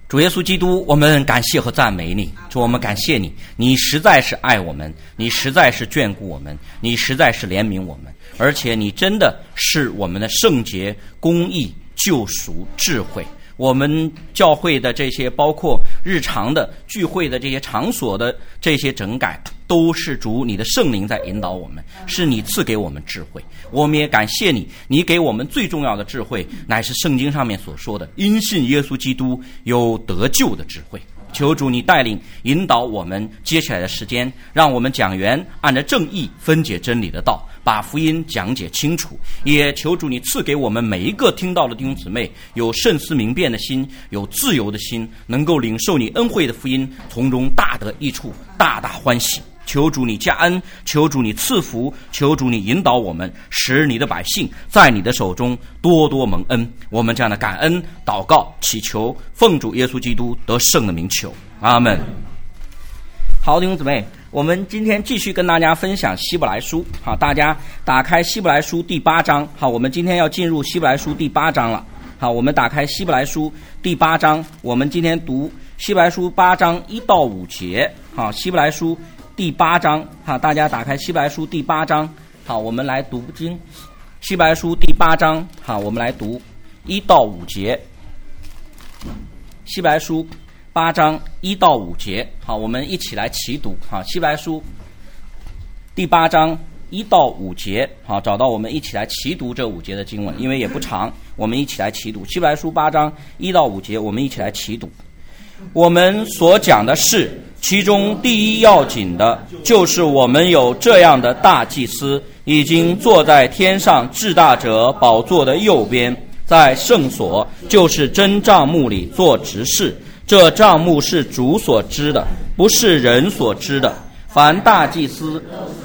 主耶稣基督，我们感谢和赞美你。主，我们感谢你，你实在是爱我们，你实在是眷顾我们，你实在是怜悯我们，而且你真的是我们的圣洁、公义、救赎、智慧。我们教会的这些包括日常的聚会的这些场所的这些整改，都是主你的圣灵在引导我们，是你赐给我们智慧。我们也感谢你，你给我们最重要的智慧乃是圣经上面所说的因信耶稣基督有得救的智慧。求主你带领引导我们接下来的时间，让我们讲员按着正义分解真理的道，把福音讲解清楚。也求主你赐给我们每一个听到的弟兄姊妹有慎思明辨的心，有自由的心，能够领受你恩惠的福音，从中大得益处，大大欢喜。求主你加恩，求主你赐福，求主你引导我们，使你的百姓在你的手中多多蒙恩。我们这样的感恩祷告祈求，奉主耶稣基督得胜的名求，阿们。好，弟兄姊妹，我们今天继续跟大家分享希伯来书。好，大家打开希伯来书第8章。好，我们今天要进入希伯来书第8章了。好，我们打开希伯来书第8章，我们今天读希伯来书8章1到5节。好，希伯来书第8章，好，大家打开希伯来书第8章。好，我们来读经。希伯来书第8章，好，我们来读1到5节。希伯来书8章1到5节，好，我们一起来齐读。好，希伯来书第8章1到5节，好，找到我们一起来齐读这5节的经文，因为也不长，我们一起来齐读。希伯来书8章1到5节，我们一起来齐读。我们所讲的是，其中第一要紧的，就是我们有这样的大祭司，已经坐在天上至大者宝座的右边，在圣所，就是真帐幕里做执事。这帐幕是主所知的，不是人所知的。凡大祭司，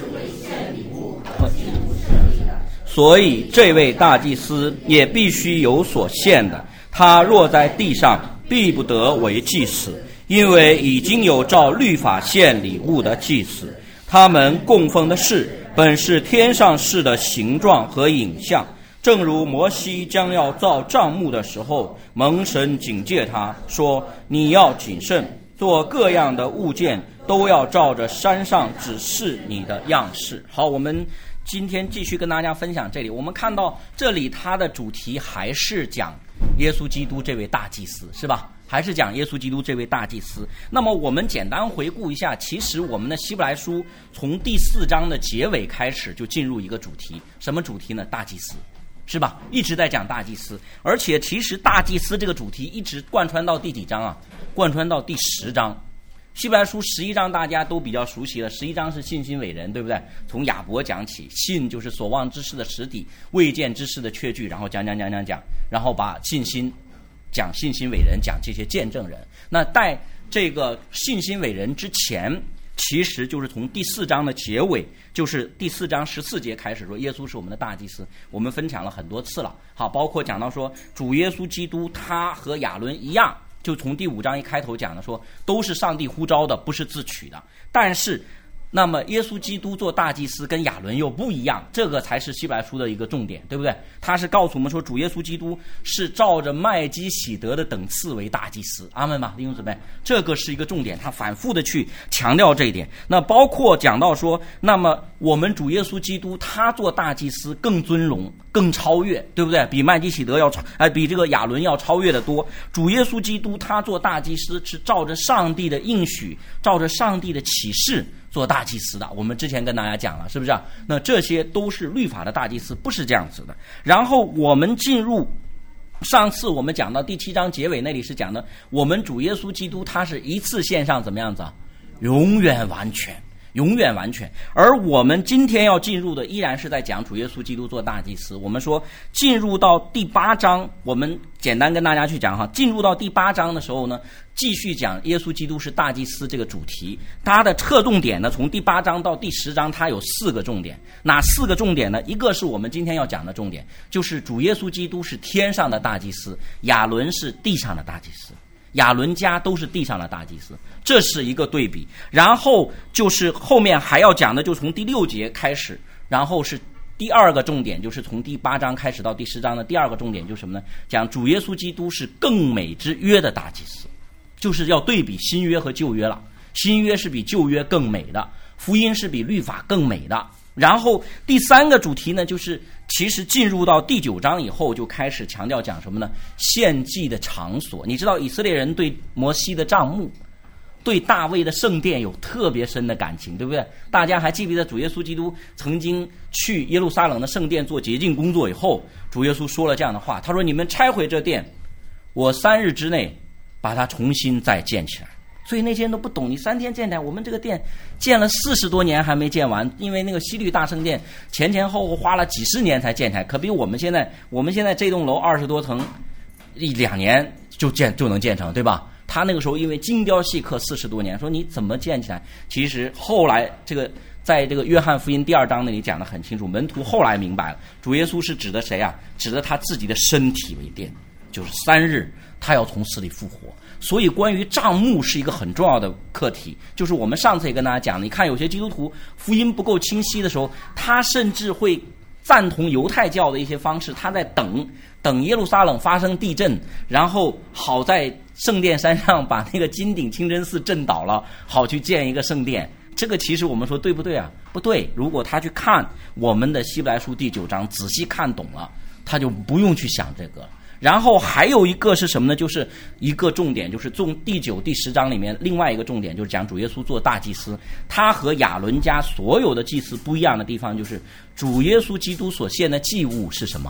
所以这位大祭司也必须有所献的。他若在地上，必不得为祭司，因为已经有照律法献礼物的祭司。他们供奉的事，本是天上事的形状和影像。正如摩西将要造帐幕的时候，蒙神警戒他说，你要谨慎，做各样的物件都要照着山上指示你的样式。好，我们今天继续跟大家分享这里。我们看到这里它的主题还是讲耶稣基督这位大祭司，是吧？还是讲耶稣基督这位大祭司。那么我们简单回顾一下，其实我们的希伯来书从第4章的结尾开始就进入一个主题，什么主题呢？大祭司，是吧？一直在讲大祭司，而且其实大祭司这个主题一直贯穿到第几章啊？贯穿到第10章。希伯来书11章大家都比较熟悉了，11章是信心伟人，对不对？从亚伯讲起，信就是所望之事的实底，未见之事的确据，然后讲，然后把信心讲信心伟人，讲这些见证人。那在这个信心伟人之前，其实就是从第4章的结尾，就是第4章14节开始说耶稣是我们的大祭司。我们分享了很多次了，好，包括讲到说主耶稣基督他和亚伦一样，就从第5章一开头讲的说都是上帝呼召的，不是自取的。但是那么耶稣基督做大祭司跟亚伦又不一样，这个才是希伯来书的一个重点，对不对？他是告诉我们说主耶稣基督是照着麦基洗德的等次为大祭司，阿们吧，弟兄姊妹，这个是一个重点，他反复的去强调这一点。那包括讲到说，那么我们主耶稣基督他做大祭司更尊荣更超越，对不对？比麦基洗德要比这个亚伦要超越的多。主耶稣基督他做大祭司是照着上帝的应许，照着上帝的启示做大祭司的，我们之前跟大家讲了，是不是啊？那这些都是律法的大祭司，不是这样子的。然后我们进入上次我们讲到第7章结尾那里是讲的，我们主耶稣基督他是一次献上怎么样子啊？永远完全。而我们今天要进入的依然是在讲主耶稣基督做大祭司。我们说进入到第8章，我们简单跟大家去讲哈，进入到第8章的时候呢，继续讲耶稣基督是大祭司这个主题。它的侧重点呢，从第8章到第10章它有4个重点。哪4个重点呢？一个是我们今天要讲的重点，就是主耶稣基督是天上的大祭司，亚伦是地上的大祭司。亚伦家都是地上的大祭司，这是一个对比。然后就是后面还要讲的，就从第6节开始，然后是第2个重点，就是从第8章开始到第10章的第2个重点就是什么呢？讲主耶稣基督是更美之约的大祭司。 就是要对比新约和旧约了。新约是比旧约更美的，福音是比律法更美的。然后第三个主题呢，就是其实进入到第9章以后就开始强调讲什么呢？献祭的场所。你知道以色列人对摩西的帐幕，对大卫的圣殿有特别深的感情，对不对？大家还记不记得主耶稣基督曾经去耶路撒冷的圣殿做洁净工作以后，主耶稣说了这样的话，他说：你们拆毁这殿，我3日之内把它重新再建起来。所以那些人都不懂，你3天建起来，我们这个殿建了40多年还没建完，因为那个西律大圣殿前后花了几十年才建起来，可比我们现在这栋楼20多层，2年就能建成，对吧？他那个时候因为精雕细刻40多年，说你怎么建起来？其实后来在这个约翰福音第2章那里讲得很清楚，门徒后来明白了，主耶稣是指的谁啊？指的他自己的身体为殿，就是3日他要从死里复活。所以关于帐幕是一个很重要的课题，就是我们上次也跟大家讲，你看有些基督徒福音不够清晰的时候，他甚至会赞同犹太教的一些方式，他在等耶路撒冷发生地震，然后好在圣殿山上把那个金顶清真寺震倒了，好去建一个圣殿。这个其实我们说对不对啊？不对。如果他去看我们的希伯来书第9章，仔细看懂了，他就不用去想这个。然后还有一个是什么呢？就是一个重点，就是从第9、第10章里面另外一个重点，就是讲主耶稣做大祭司。他和亚伦家所有的祭司不一样的地方，就是主耶稣基督所献的祭物是什么？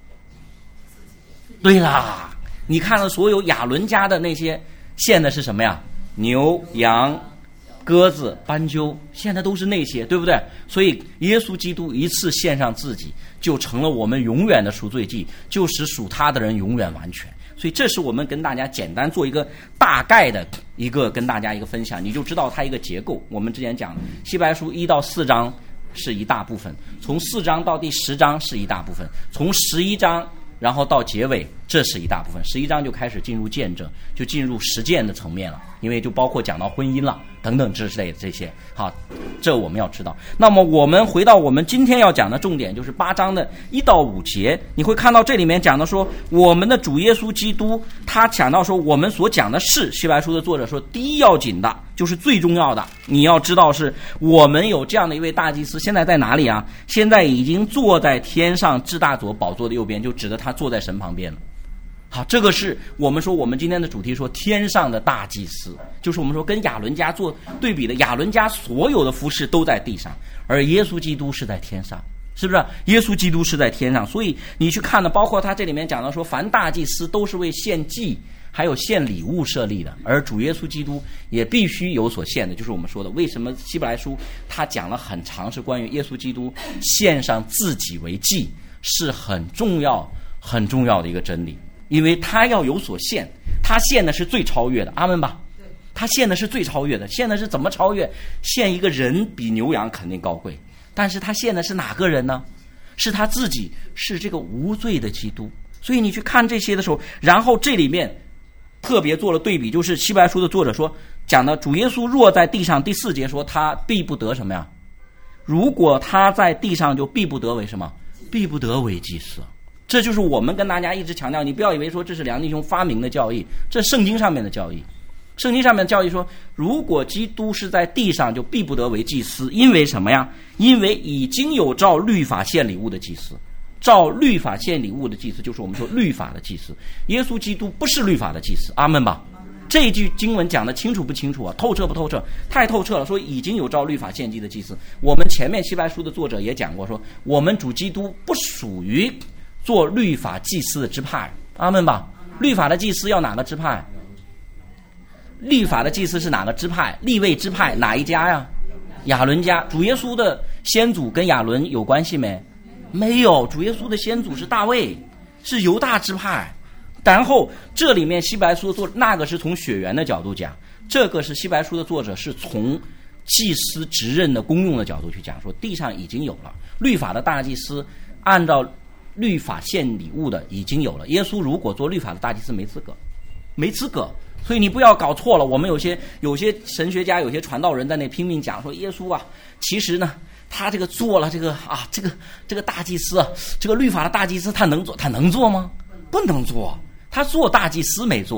对啦，你看了所有亚伦家的那些献的是什么呀？牛、羊、鸽子、斑鸠，献的都是那些，对不对？所以耶稣基督一次献上自己，就成了我们永远的赎罪祭，就使属他的人永远完全。所以这是我们跟大家简单做一个大概的跟大家一个分享，你就知道它一个结构。我们之前讲希伯来书1到4章是一大部分，从4章到第10章是一大部分，从11章然后到结尾，这是一大部分。11章就开始进入见证，就进入实践的层面了，因为就包括讲到婚姻了等等之类的这些。好，这我们要知道。那么我们回到我们今天要讲的重点，就是8章的1到5节，你会看到这里面讲的说，我们的主耶稣基督，他讲到说，我们所讲的是，希伯来书的作者说，第一要紧的就是最重要的，你要知道是我们有这样的一位大祭司，现在在哪里啊？现在已经坐在天上至大左宝座的右边，就指的他坐在神旁边了。好，这个是我们说我们今天的主题，说天上的大祭司，就是我们说跟亚伦家做对比的，亚伦家所有的服事都在地上，而耶稣基督是在天上，是不是？耶稣基督是在天上，所以你去看呢，包括他这里面讲到说，凡大祭司都是为献祭还有献礼物设立的，而主耶稣基督也必须有所献的，就是我们说的为什么希伯来书他讲了很长，是关于耶稣基督献上自己为祭，是很重要的一个真理。因为他要有所献，他献的是最超越的，阿们吧？他献的是最超越的，献的是怎么超越？献一个人比牛羊肯定高贵，但是他献的是哪个人呢？是他自己，是这个无罪的基督。所以你去看这些的时候，然后这里面特别做了对比，就是希伯来书的作者说，讲的主耶稣若在地上，第4节说他必不得什么呀？如果他在地上，就必不得为什么？必不得为祭司。这就是我们跟大家一直强调，你不要以为说这是梁弟兄发明的教义，这圣经上面的教义。圣经上面的教义说，如果基督是在地上，就必不得为祭司，因为什么呀？因为已经有照律法献礼物的祭司。照律法献礼物的祭司，就是我们说律法的祭司。耶稣基督不是律法的祭司，阿们吧？这一句经文讲得清楚不清楚啊？透彻不透彻？太透彻了。说已经有照律法献祭的祭司。我们前面希伯来书的作者也讲过，说我们主基督不属于做律法祭司的支派，阿们吧？律法的祭司要哪个支派？律法的祭司是哪个支派？利未支派哪一家呀？亚伦家。主耶稣的先祖跟亚伦有关系没？没有，主耶稣的先祖是大卫，是犹大支派。然后这里面希伯来书的作者，那个是从血缘的角度讲，这个是希伯来书的作者是从祭司职任的功用的角度去讲，说地上已经有了律法的大祭司，按照律法献礼物的已经有了。耶稣如果做律法的大祭司没资格。所以你不要搞错了。我们有些神学家，有些传道人在那拼命讲说，耶稣啊，其实呢他这个做了这个大祭司，这个律法的大祭司，他能做吗？不能做。他做大祭司没做，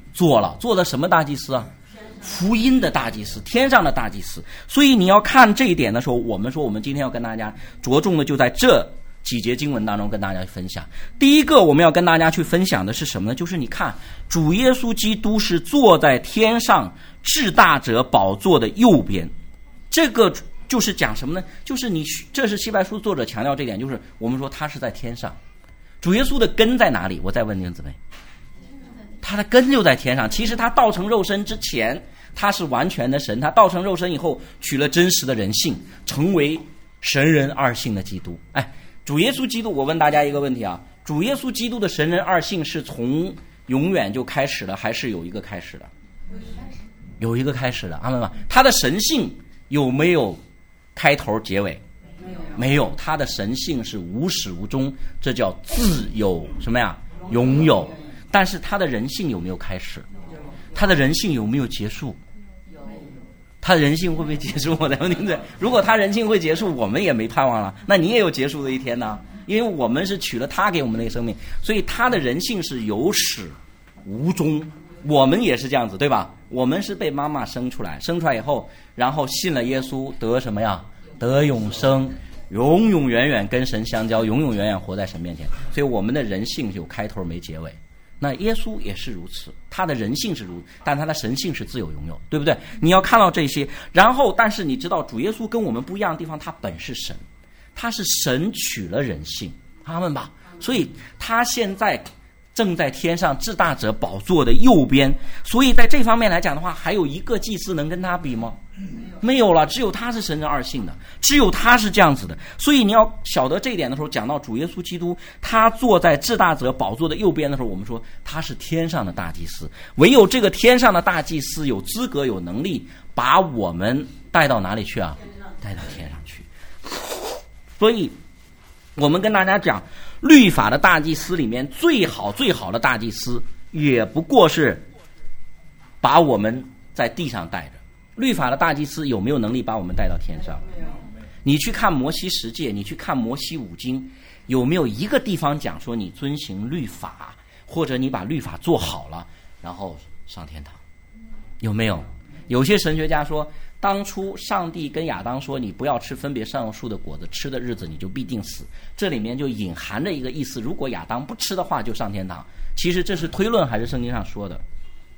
做了什么大祭司啊？福音的大祭司，天上的大祭司。所以你要看这一点的时候，我们今天要跟大家着重的就在这几节经文当中跟大家分享。第一个我们要跟大家去分享的是什么呢？就是你看主耶稣基督是坐在天上至大者宝座的右边，这个就是讲什么呢？就是这是希伯来书作者强调这点，就是我们说他是在天上。主耶稣的根在哪里？我再问弟兄姊妹，他的根就在天上。其实他道成肉身之前他是完全的神，他道成肉身以后取了真实的人性，成为神人二性的基督。主耶稣基督，我问大家一个问题啊，主耶稣基督的神人二性是从永远就开始了，还是有一个开始的？有一个开始的，阿们吧。他的神性有没有开头结尾？没有，他的神性是无始无终，这叫自有什么呀？拥有。但是他的人性有没有开始？他的人性有没有结束？他的人性会不会结束？我再问您，如果他人性会结束，我们也没盼望了，那你也有结束的一天呢？因为我们是取了他给我们那个生命，所以他的人性是有始无终。我们也是这样子，对吧？我们是被妈妈生出来以后，然后信了耶稣，得什么呀？得永生，永永远远跟神相交，永永远远活在神面前。所以我们的人性有开头没结尾。那耶稣也是如此，他的人性是如此，但他的神性是自有拥有，对不对？你要看到这些。然后但是你知道主耶稣跟我们不一样的地方，他本是神，他是神取了人性，阿们吧。所以他现在正在天上至大者宝座的右边。所以在这方面来讲的话，还有一个祭司能跟他比吗？没有了，只有他是神人二性的，只有他是这样子的。所以你要晓得这一点的时候，讲到主耶稣基督他坐在至大者宝座的右边的时候，我们说他是天上的大祭司。唯有这个天上的大祭司有资格有能力把我们带到哪里去啊？带到天上去。所以我们跟大家讲，律法的大祭司里面最好的大祭司也不过是把我们在地上带着。律法的大祭司有没有能力把我们带到天上？你去看摩西十诫，你去看摩西五经，有没有一个地方讲说你遵行律法，或者你把律法做好了然后上天堂？有没有？有些神学家说，当初上帝跟亚当说你不要吃分别善恶树的果子，吃的日子你就必定死，这里面就隐含着一个意思，如果亚当不吃的话就上天堂。其实这是推论还是圣经上说的？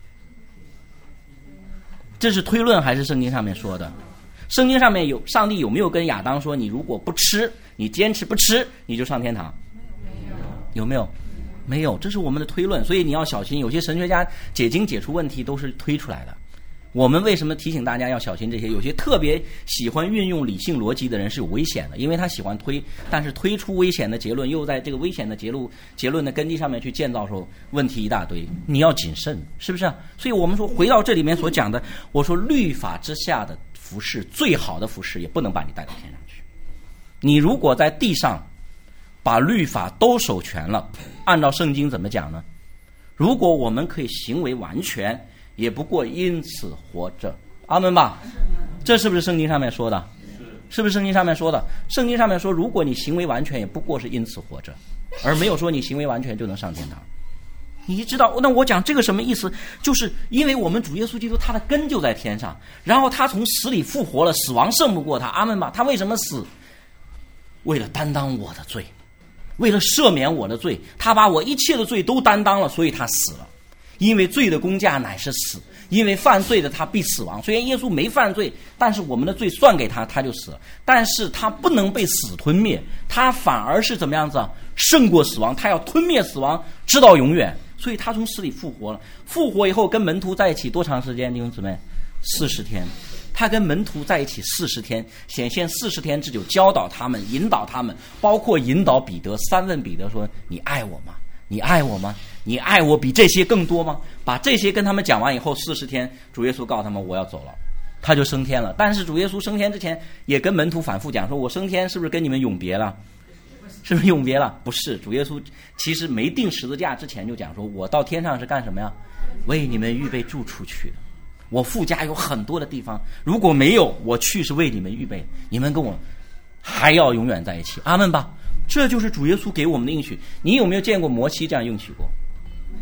这是推论还是圣经上面说的？圣经上面有上帝有没有跟亚当说，你如果不吃，你坚持不吃，你就上天堂？有没有？没有，这是我们的推论。所以你要小心，有些神学家解经解出问题都是推出来的。我们为什么提醒大家要小心这些？有些特别喜欢运用理性逻辑的人是有危险的，因为他喜欢推，但是推出危险的结论，又在这个危险的结论的根基上面去建造的时候，问题一大堆。你要谨慎，是不是？所以我们说回到这里面所讲的，我说律法之下的服事，最好的服事也不能把你带到天上去。你如果在地上把律法都守全了，按照圣经怎么讲呢？如果我们可以行为完全，也不过因此活着，阿们吧。这是不是圣经上面说的？是不是圣经上面说的？圣经上面说，如果你行为完全，也不过是因此活着，而没有说你行为完全就能上天堂。你知道，那我讲这个什么意思？就是因为我们主耶稣基督他的根就在天上，然后他从死里复活了，死亡胜不过他，阿们吧。他为什么死？为了担当我的罪，为了赦免我的罪，他把我一切的罪都担当了，所以他死了。因为罪的工价乃是死，因为犯罪的他必死亡。虽然耶稣没犯罪，但是我们的罪算给他，他就死了。但是他不能被死吞灭，他反而是怎么样子啊？胜过死亡，他要吞灭死亡，直到永远。所以他从死里复活了。复活以后跟门徒在一起多长时间？弟兄姊妹，40天。他跟门徒在一起40天，显现40天之久，教导他们，引导他们，包括引导彼得。3问彼得说：你爱我吗？你爱我吗？你爱我比这些更多吗？把这些跟他们讲完以后，40天主耶稣告诉他们我要走了，他就升天了。但是主耶稣升天之前也跟门徒反复讲说，我升天是不是跟你们永别了？是不是永别了？不是，主耶稣其实没定十字架之前就讲说，我到天上是干什么呀？为你们预备住处去的。我父家有很多的地方，如果没有，我去是为你们预备，你们跟我还要永远在一起，阿们吧。这就是主耶稣给我们的应许。你有没有见过摩西这样应许过？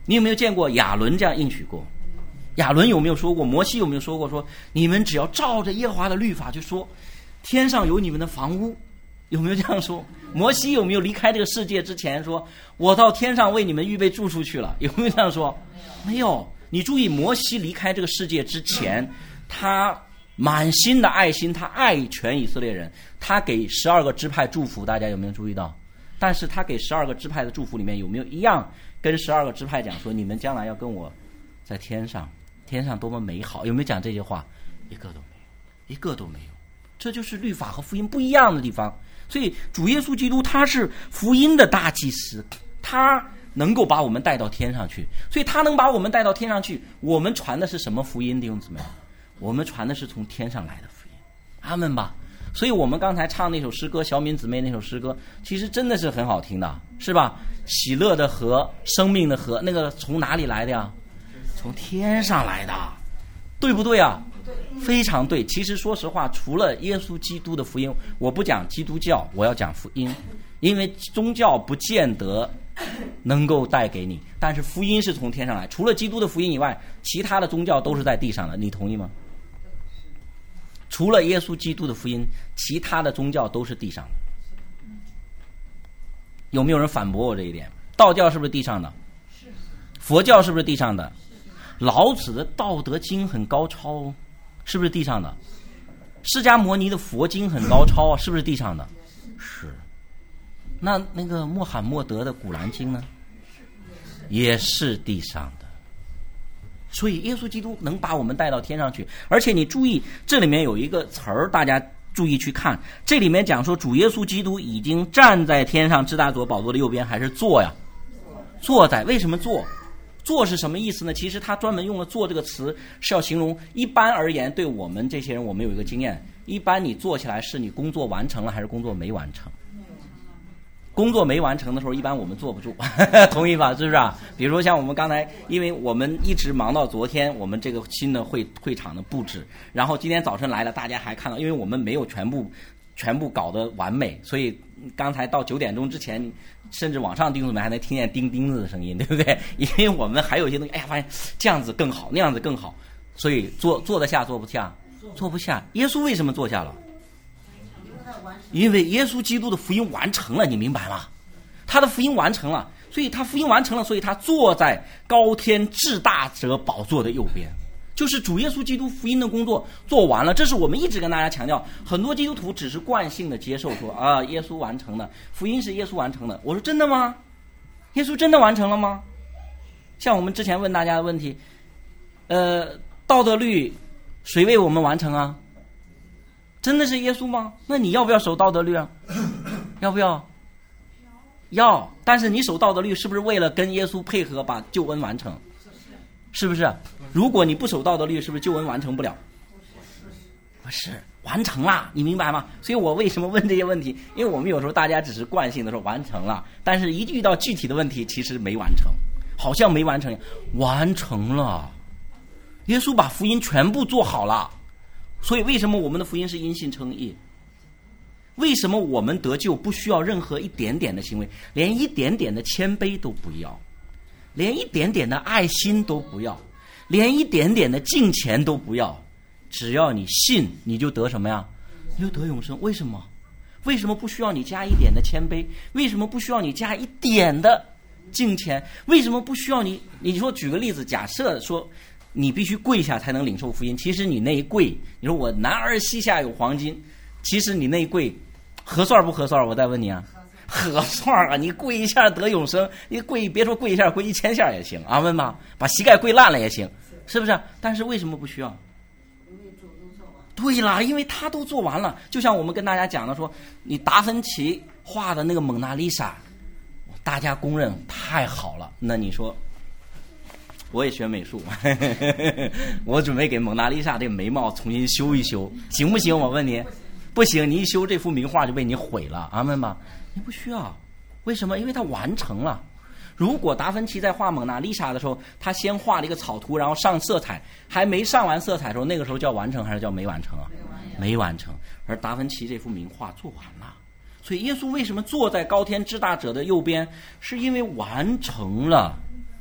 你有没有见过亚伦这样应许过？亚伦有没有说过？摩西有没有说过？说你们只要照着耶和华的律法去说，天上有你们的房屋，有没有这样说？摩西有没有离开这个世界之前说，我到天上为你们预备住处去了？有没有这样说？没有。你注意，摩西离开这个世界之前，他满心的爱心，他爱全以色列人，他给12个支派祝福，大家有没有注意到？但是他给12个支派的祝福里面有没有一样跟12个支派讲说，你们将来要跟我在天上，天上多么美好？有没有讲这些话？一个都没有，一个都没有。这就是律法和福音不一样的地方。所以主耶稣基督他是福音的大祭司，他能够把我们带到天上去，所以他能把我们带到天上去。我们传的是什么福音，弟兄姊妹？我们传的是从天上来的福音，阿们吧。所以我们刚才唱那首诗歌，小敏姊妹那首诗歌，其实真的是很好听的，是吧？喜乐的河，生命的河，那个从哪里来的呀？从天上来的，对不对啊？非常对。其实说实话，除了耶稣基督的福音，我不讲基督教，我要讲福音，因为宗教不见得能够带给你，但是福音是从天上来。除了基督的福音以外，其他的宗教都是在地上的，你同意吗？除了耶稣基督的福音，其他的宗教都是地上的。有没有人反驳我这一点？道教是不是地上的？佛教是不是地上的？老子的道德经很高超，是不是地上的？释迦牟尼的佛经很高超，是不是地上的？是。那个穆罕默德的古兰经呢？也是地上的。所以耶稣基督能把我们带到天上去。而且你注意，这里面有一个词儿，大家注意去看，这里面讲说主耶稣基督已经站在天上至大者宝座的右边，还是坐呀？坐在。为什么坐？坐是什么意思呢？其实他专门用了坐这个词，是要形容一般而言，对我们这些人，我们有一个经验，一般你坐起来是你工作完成了还是工作没完成？工作没完成的时候，一般我们坐不住，同意吧？是不是啊？比如说像我们刚才，因为我们一直忙到昨天，我们这个新的会场的布置，然后今天早晨来了，大家还看到，因为我们没有全部搞得完美，所以刚才到9点钟之前，甚至网上弟兄们还能听见钉钉子的声音，对不对？因为我们还有一些东西，哎呀，发现这样子更好，那样子更好，所以坐得下，坐不下，坐不下。耶稣为什么坐下了？因为耶稣基督的福音完成了，你明白吗？他的福音完成了，所以他福音完成了，所以他坐在高天至大者宝座的右边，就是主耶稣基督福音的工作做完了。这是我们一直跟大家强调，很多基督徒只是惯性的接受说啊，耶稣完成的，福音是耶稣完成的。我说真的吗？耶稣真的完成了吗？像我们之前问大家的问题，道德律谁为我们完成啊？真的是耶稣吗？那你要不要守道德律啊？要不要？要。但是你守道德律是不是为了跟耶稣配合把救恩完成？是不是？如果你不守道德律，是不是救恩完成不了？不是，完成了，你明白吗？所以我为什么问这些问题？因为我们有时候大家只是惯性的说完成了，但是一遇到具体的问题，其实没完成，好像没完成，完成了。耶稣把福音全部做好了。所以为什么我们的福音是因信称义？为什么我们得救不需要任何一点点的行为，连一点点的谦卑都不要，连一点点的爱心都不要，连一点点的敬虔都不要，只要你信，你就得什么呀？你就得永生。为什么？为什么不需要你加一点的谦卑？为什么不需要你加一点的敬虔？为什么不需要你说举个例子，假设说你必须跪下才能领受福音，其实你那一跪，你说我男儿膝下有黄金，其实你那一跪合算不合算？我再问你啊，合算啊！你跪一下得永生，你跪别说跪一下，跪1000下也行，阿们吧，把膝盖跪烂了也行，是不是？但是为什么不需要？对啦，因为他都做完了。就像我们跟大家讲的说，你达芬奇画的那个蒙娜丽莎，大家公认太好了，那你说我也学美术我准备给蒙娜丽莎这个眉毛重新修一修，行不行？我问你，不行，你一修这幅名画就被你毁了，阿们吧？你不需要。为什么？因为它完成了。如果达芬奇在画蒙娜丽莎的时候，他先画了一个草图，然后上色彩，还没上完色彩的时候，那个时候叫完成还是叫没完成啊？没完成。而达芬奇这幅名画做完了，所以耶稣为什么坐在高天至大者的右边？是因为完成了。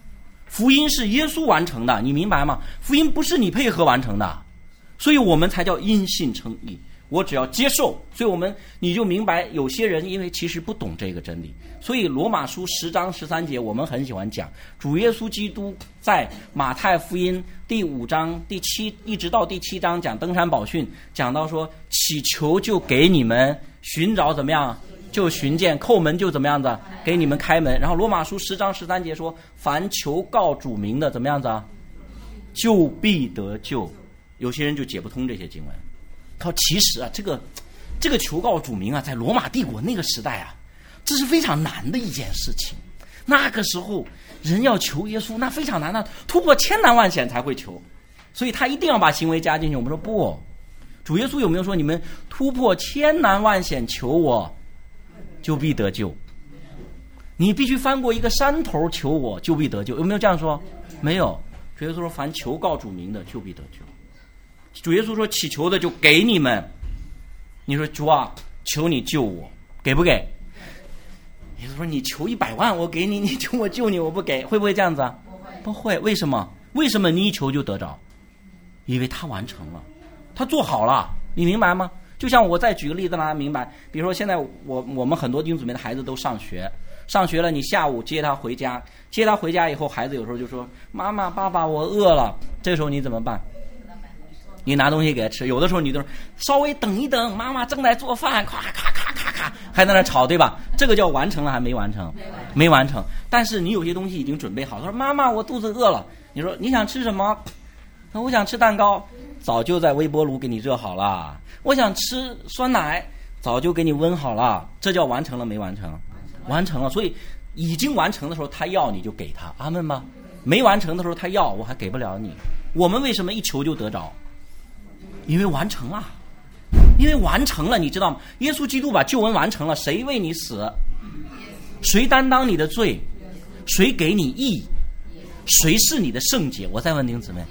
福音是耶稣完成的，你明白吗？福音不是你配合完成的，所以我们才叫因信称义。我只要接受，所以你就明白，有些人因为其实不懂这个真理，所以罗马书10章13节我们很喜欢讲，主耶稣基督在马太福音第5章第7一直到第7章讲登山宝训，讲到说祈求就给你们，寻找怎么样就寻见，叩门就怎么样子给你们开门。然后罗马书10章13节说，凡求告主名的怎么样子就必得救。有些人就解不通这些经文，他说其实这个求告主名在罗马帝国那个时代这是非常难的一件事情。那个时候人要求耶稣那非常难的，突破千难万险才会求，所以他一定要把行为加进去。我们说不，主耶稣有没有说你们突破千难万险求我就必得救？你必须翻过一个山头求我就必得救，有没有这样说？没有。主耶稣说凡求告主名的就必得救。主耶稣说祈求的就给你们。你说主啊，求你救我，给不给？耶稣说你求100万我给你，你求我救你我不给，会不会这样子不会。为什么？为什么你一求就得着？因为他完成了，他做好了，你明白吗？就像我再举个例子让大家明白，比如说现在我们很多弟兄姊妹的孩子都上学了，你下午接他回家以后，孩子有时候就说妈妈爸爸我饿了，这时候你怎么办？你拿东西给他吃。有的时候你都说稍微等一等，妈妈正在做饭，咔咔咔咔咔，还在那吵，对吧？这个叫完成了还没完成？没完成。但是你有些东西已经准备好，他说妈妈我肚子饿了，你说你想吃什么？我想吃蛋糕，早就在微波炉给你热好了。我想吃酸奶，早就给你温好了。这叫完成了没完成？完成了。所以已经完成的时候他要你就给他，阿们吧。没完成的时候他要我还给不了你。我们为什么一求就得着？因为完成了，因为完成了，你知道吗？耶稣基督把救恩完成了，谁为你死？谁担当你的罪？谁给你义？谁是你的圣洁？我再问弟兄姊妹，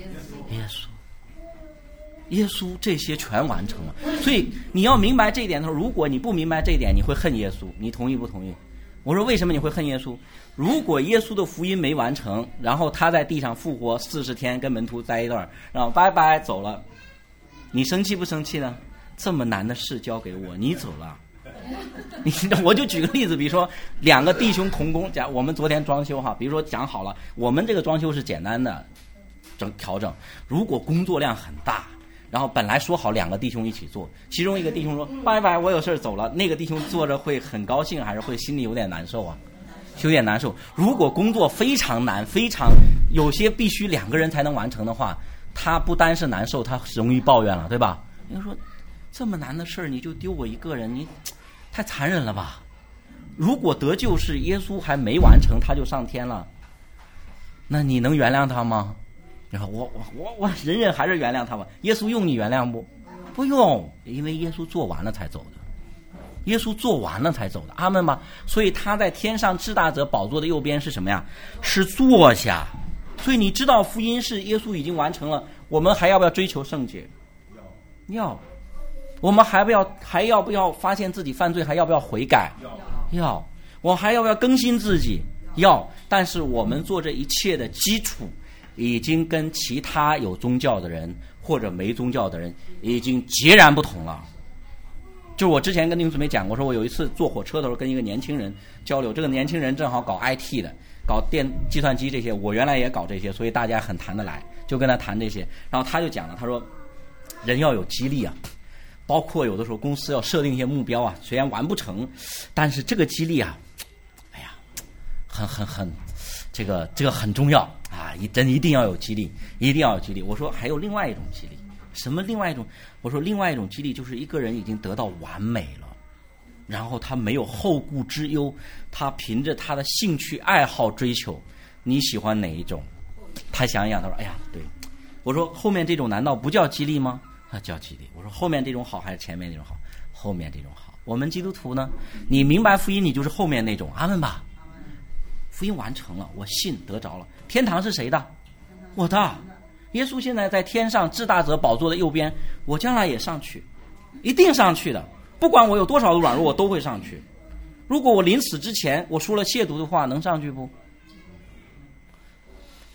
耶稣这些全完成了。所以你要明白这一点的时候，如果你不明白这一点，你会恨耶稣。你同意不同意？我说为什么你会恨耶稣？如果耶稣的福音没完成，然后他在地上复活40天，跟门徒在一段，然后拜拜走了，你生气不生气呢？这么难的事交给我，你走了。我就举个例子，比如说2个弟兄同工，我们昨天装修比如说讲好了，我们这个装修是简单的调整。如果工作量很大，然后本来说好2个弟兄一起做，其中一个弟兄说拜拜我有事走了，那个弟兄坐着会很高兴还是会心里有点难受有点难受。如果工作非常难，非常有些必须2个人才能完成的话，他不单是难受，他容易抱怨了，对吧？你说这么难的事儿你就丢我一个人，你太残忍了吧？如果得救是耶稣还没完成他就上天了，那你能原谅他吗？然后我忍还是原谅他吧。耶稣用你原谅不？不用，因为耶稣做完了才走的。耶稣做完了才走的，阿们吧。所以他在天上至大者宝座的右边是什么呀？是坐下。所以你知道福音是耶稣已经完成了，我们还要不要追求圣洁？要。我们还要不要发现自己犯罪？还要不要悔改？要。我还要不要更新自己？要。但是我们做这一切的基础已经跟其他有宗教的人或者没宗教的人已经截然不同了。就我之前跟弟兄姊妹讲过，说我有一次坐火车的时候跟一个年轻人交流，这个年轻人正好搞 IT 的，搞计算机这些，我原来也搞这些，所以大家很谈得来，就跟他谈这些。然后他就讲了，他说人要有激励包括有的时候公司要设定一些目标虽然完不成，但是这个激励哎呀很这个很重要真一定要有激励，一定要有激励。我说还有另外一种激励。什么另外一种？我说另外一种激励就是一个人已经得到完美了，然后他没有后顾之忧，他凭着他的兴趣爱好追求。你喜欢哪一种？他想一想，他说哎呀对。我说后面这种难道不叫激励吗？叫激励。我说后面这种好还是前面这种好？后面这种好。我们基督徒呢，你明白福音，你就是后面那种，阿们吧。福音完成了，我信得着了。天堂是谁的？我的。耶稣现在在天上至大者宝座的右边，我将来也上去，一定上去的。不管我有多少的软弱，我都会上去。如果我临死之前我说了亵渎的话，能上去不？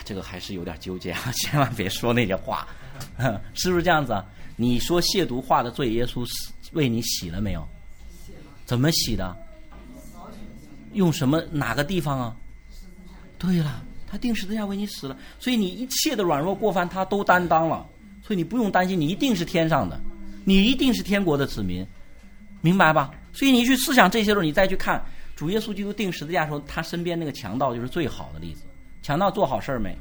这个还是有点纠结啊，千万别说那些话，是不是这样子啊？你说亵渎话的罪，耶稣为你洗了没有？怎么洗的？用什么哪个地方啊？对了，他钉十字架为你死了，所以你一切的软弱过犯他都担当了，所以你不用担心，你一定是天上的，你一定是天国的子民，明白吧？所以你去思想这些时候，你再去看主耶稣基督钉十字架的时候，他身边那个强盗就是最好的例子。强盗做好事没？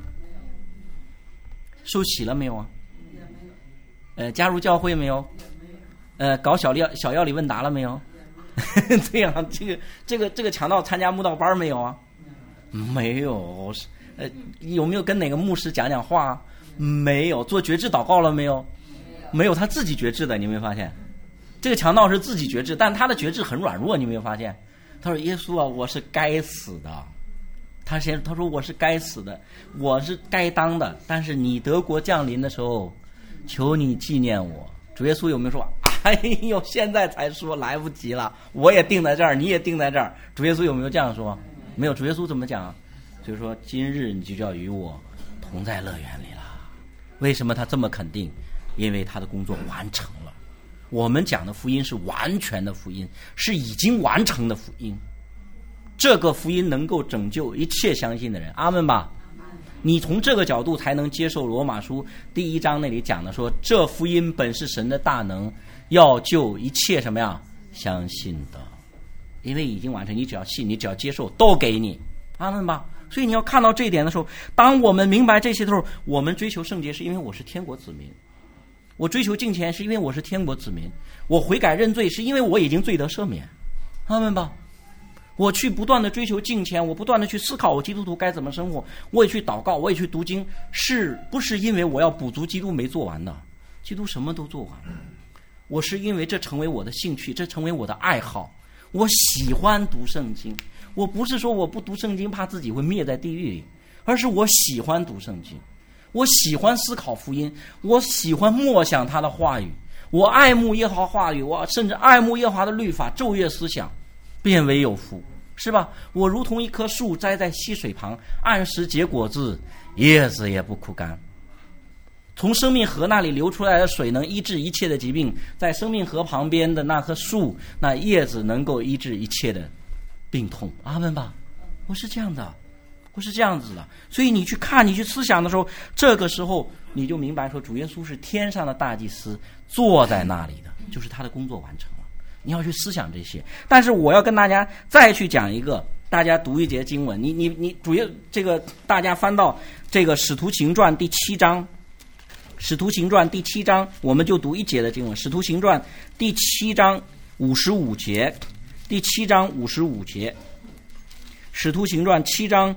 受洗了没有啊？加入教会没有？搞小药理问答了没有？这样，这个强盗参加慕道班没有啊？没有。有没有跟哪个牧师讲话？没有。做觉知祷告了没有？没有，他自己觉知的，你有没有发现？这个强盗是自己觉知，但他的觉知很软弱，你有没有发现？他说：“耶稣啊，我是该死的。”他说：“我是该死的，我是该当的。但是你德国降临的时候，求你纪念我。”主耶稣有没有说：“哎呦，现在才说来不及了，我也定在这儿，你也定在这儿。”主耶稣有没有这样说？没有。主耶稣怎么讲？就是说：“今日你就要与我同在乐园里了。”为什么他这么肯定？因为他的工作完成了。我们讲的福音是完全的福音，是已经完成的福音。这个福音能够拯救一切相信的人，阿们吧。你从这个角度才能接受罗马书第1章那里讲的说，这福音本是神的大能，要救一切什么呀？相信的。因为已经完成，你只要信，你只要接受，都给你，阿们吧。所以你要看到这一点的时候，当我们明白这些的时候，我们追求圣洁是因为我是天国子民，我追求敬虔是因为我是天国子民，我悔改认罪是因为我已经罪得赦免，阿们吧。我去不断的追求敬虔，我不断的去思考我基督徒该怎么生活，我也去祷告，我也去读经，是不是因为我要补足基督没做完的？基督什么都做完了，我是因为这成为我的兴趣，这成为我的爱好，我喜欢读圣经。我不是说我不读圣经怕自己会灭在地狱里，而是我喜欢读圣经，我喜欢思考福音，我喜欢默想他的话语，我爱慕耶和华话语，我甚至爱慕耶和华的律法，昼夜思想，便为有福，是吧？我如同一棵树栽在溪水旁，按时结果子，叶子也不枯干。从生命河那里流出来的水能医治一切的疾病，在生命河旁边的那棵树，那叶子能够医治一切的病痛，阿们吧。我是这样的，我是这样子的。所以你去看，你去思想的时候，这个时候你就明白说，主耶稣是天上的大祭司，坐在那里的，就是他的工作完成了。你要去思想这些。但是我要跟大家再去讲一个，大家读一节经文，你主要这个大家翻到这个使徒行传第7章，使徒行传第7章，我们就读一节的经文，使徒行传第7章55节，第7章55节，使徒行传7章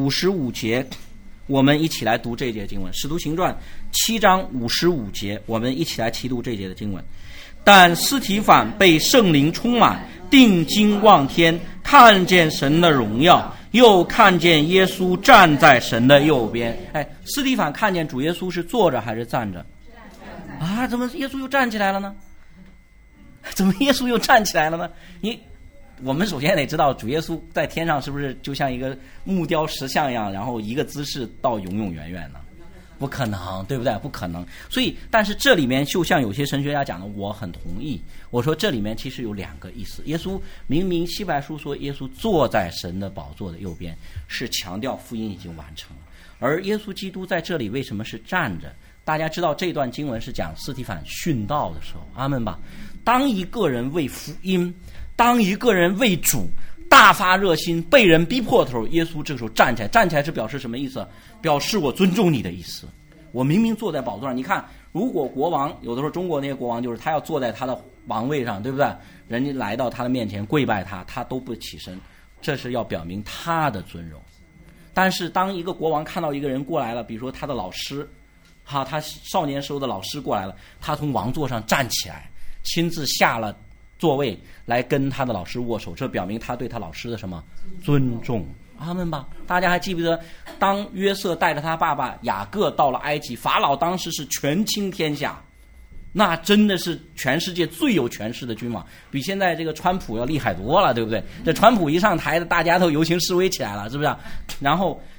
55节，我们一起来读这节经文。使徒行传7章55节，我们一起来齐读这节的经文。但司提反被圣灵充满，定睛望天，看见神的荣耀，又看见耶稣站在神的右边。司提反看见主耶稣是坐着还是站着？啊，怎么耶稣又站起来了呢？怎么耶稣又站起来了呢？我们首先得知道，主耶稣在天上是不是就像一个木雕石像一样，然后一个姿势到永永远远呢？不可能，对不对？不可能。所以，但是这里面就像有些神学家讲的，我很同意。我说这里面其实有2个意思。耶稣明明希伯来书说耶稣坐在神的宝座的右边，是强调福音已经完成了。而耶稣基督在这里为什么是站着？大家知道这段经文是讲司提反殉道的时候，阿们吧。当一个人为福音，当一个人为主大发热心，被人逼迫的时候，耶稣这个时候站起来。站起来是表示什么意思？表示我尊重你的意思。我明明坐在宝座上，你看，如果国王有的时候中国那些国王就是他要坐在他的王位上，对不对？人家来到他的面前跪拜他，他都不起身，这是要表明他的尊荣。但是当一个国王看到一个人过来了，比如说他的老师，他少年时候的老师过来了，他从王座上站起来，亲自下了座位来跟他的老师握手，这表明他对他老师的什么尊重，阿们吧。大家还记不记得，当约瑟带着他爸爸雅各到了埃及，法老当时是权倾天下，那真的是全世界最有权势的君王，比现在这个川普要厉害多了，对不对？这川普一上台，大家都游行示威起来了，是不是？然后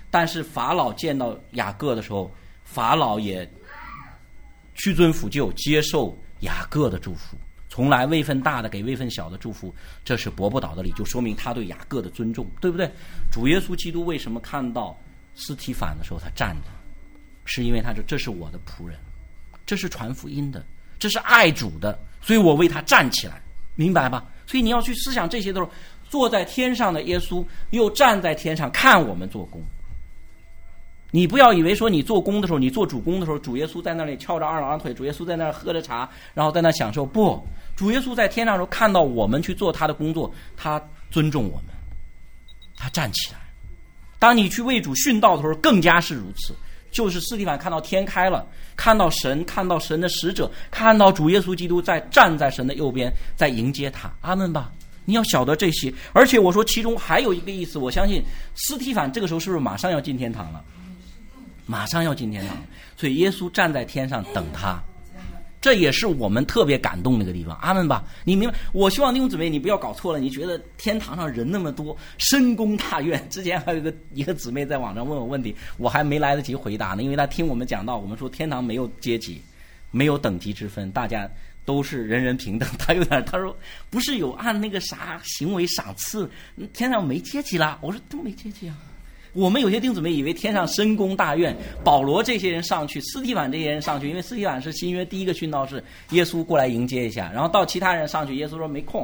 但是法老见到雅各的时候，法老也屈尊俯就，接受雅各的祝福，从来位分大的给位分小的祝福，这是驳不倒的理，就说明他对雅各的尊重，对不对？主耶稣基督为什么看到司提反的时候他站着，是因为他说这是我的仆人，这是传福音的，这是爱主的，所以我为他站起来，明白吧？所以你要去思想这些的时候，坐在天上的耶稣又站在天上看我们做工。你不要以为说你做工的时候，你做主工的时候，主耶稣在那里翘着二郎腿，主耶稣在那儿喝着茶，然后在那享受，不，主耶稣在天上的时候看到我们去做他的工作，他尊重我们，他站起来。当你去为主殉道的时候更加是如此，就是司提反看到天开了，看到神，看到神的使者，看到主耶稣基督在站在神的右边，在迎接他。阿们吧。你要晓得这些，而且我说其中还有一个意思，我相信司提反这个时候是不是马上要进天堂了？马上要进天堂，所以耶稣站在天上等他，这也是我们特别感动那个地方。阿们吧。你明白？我希望弟兄姊妹你不要搞错了，你觉得天堂上人那么多，深宫大院。之前还有一个姊妹在网上问我问题，我还没来得及回答呢，因为她听我们讲到，我们说天堂没有阶级，没有等级之分，大家都是人人平等。他说不是有按那个啥行为赏赐，天上没阶级啦。我说都没阶级啊。我们有些弟兄姊妹以为天上深宫大院，保罗这些人上去，司提反这些人上去，因为司提反是新约第一个殉道士，耶稣过来迎接一下，然后到其他人上去，耶稣说没空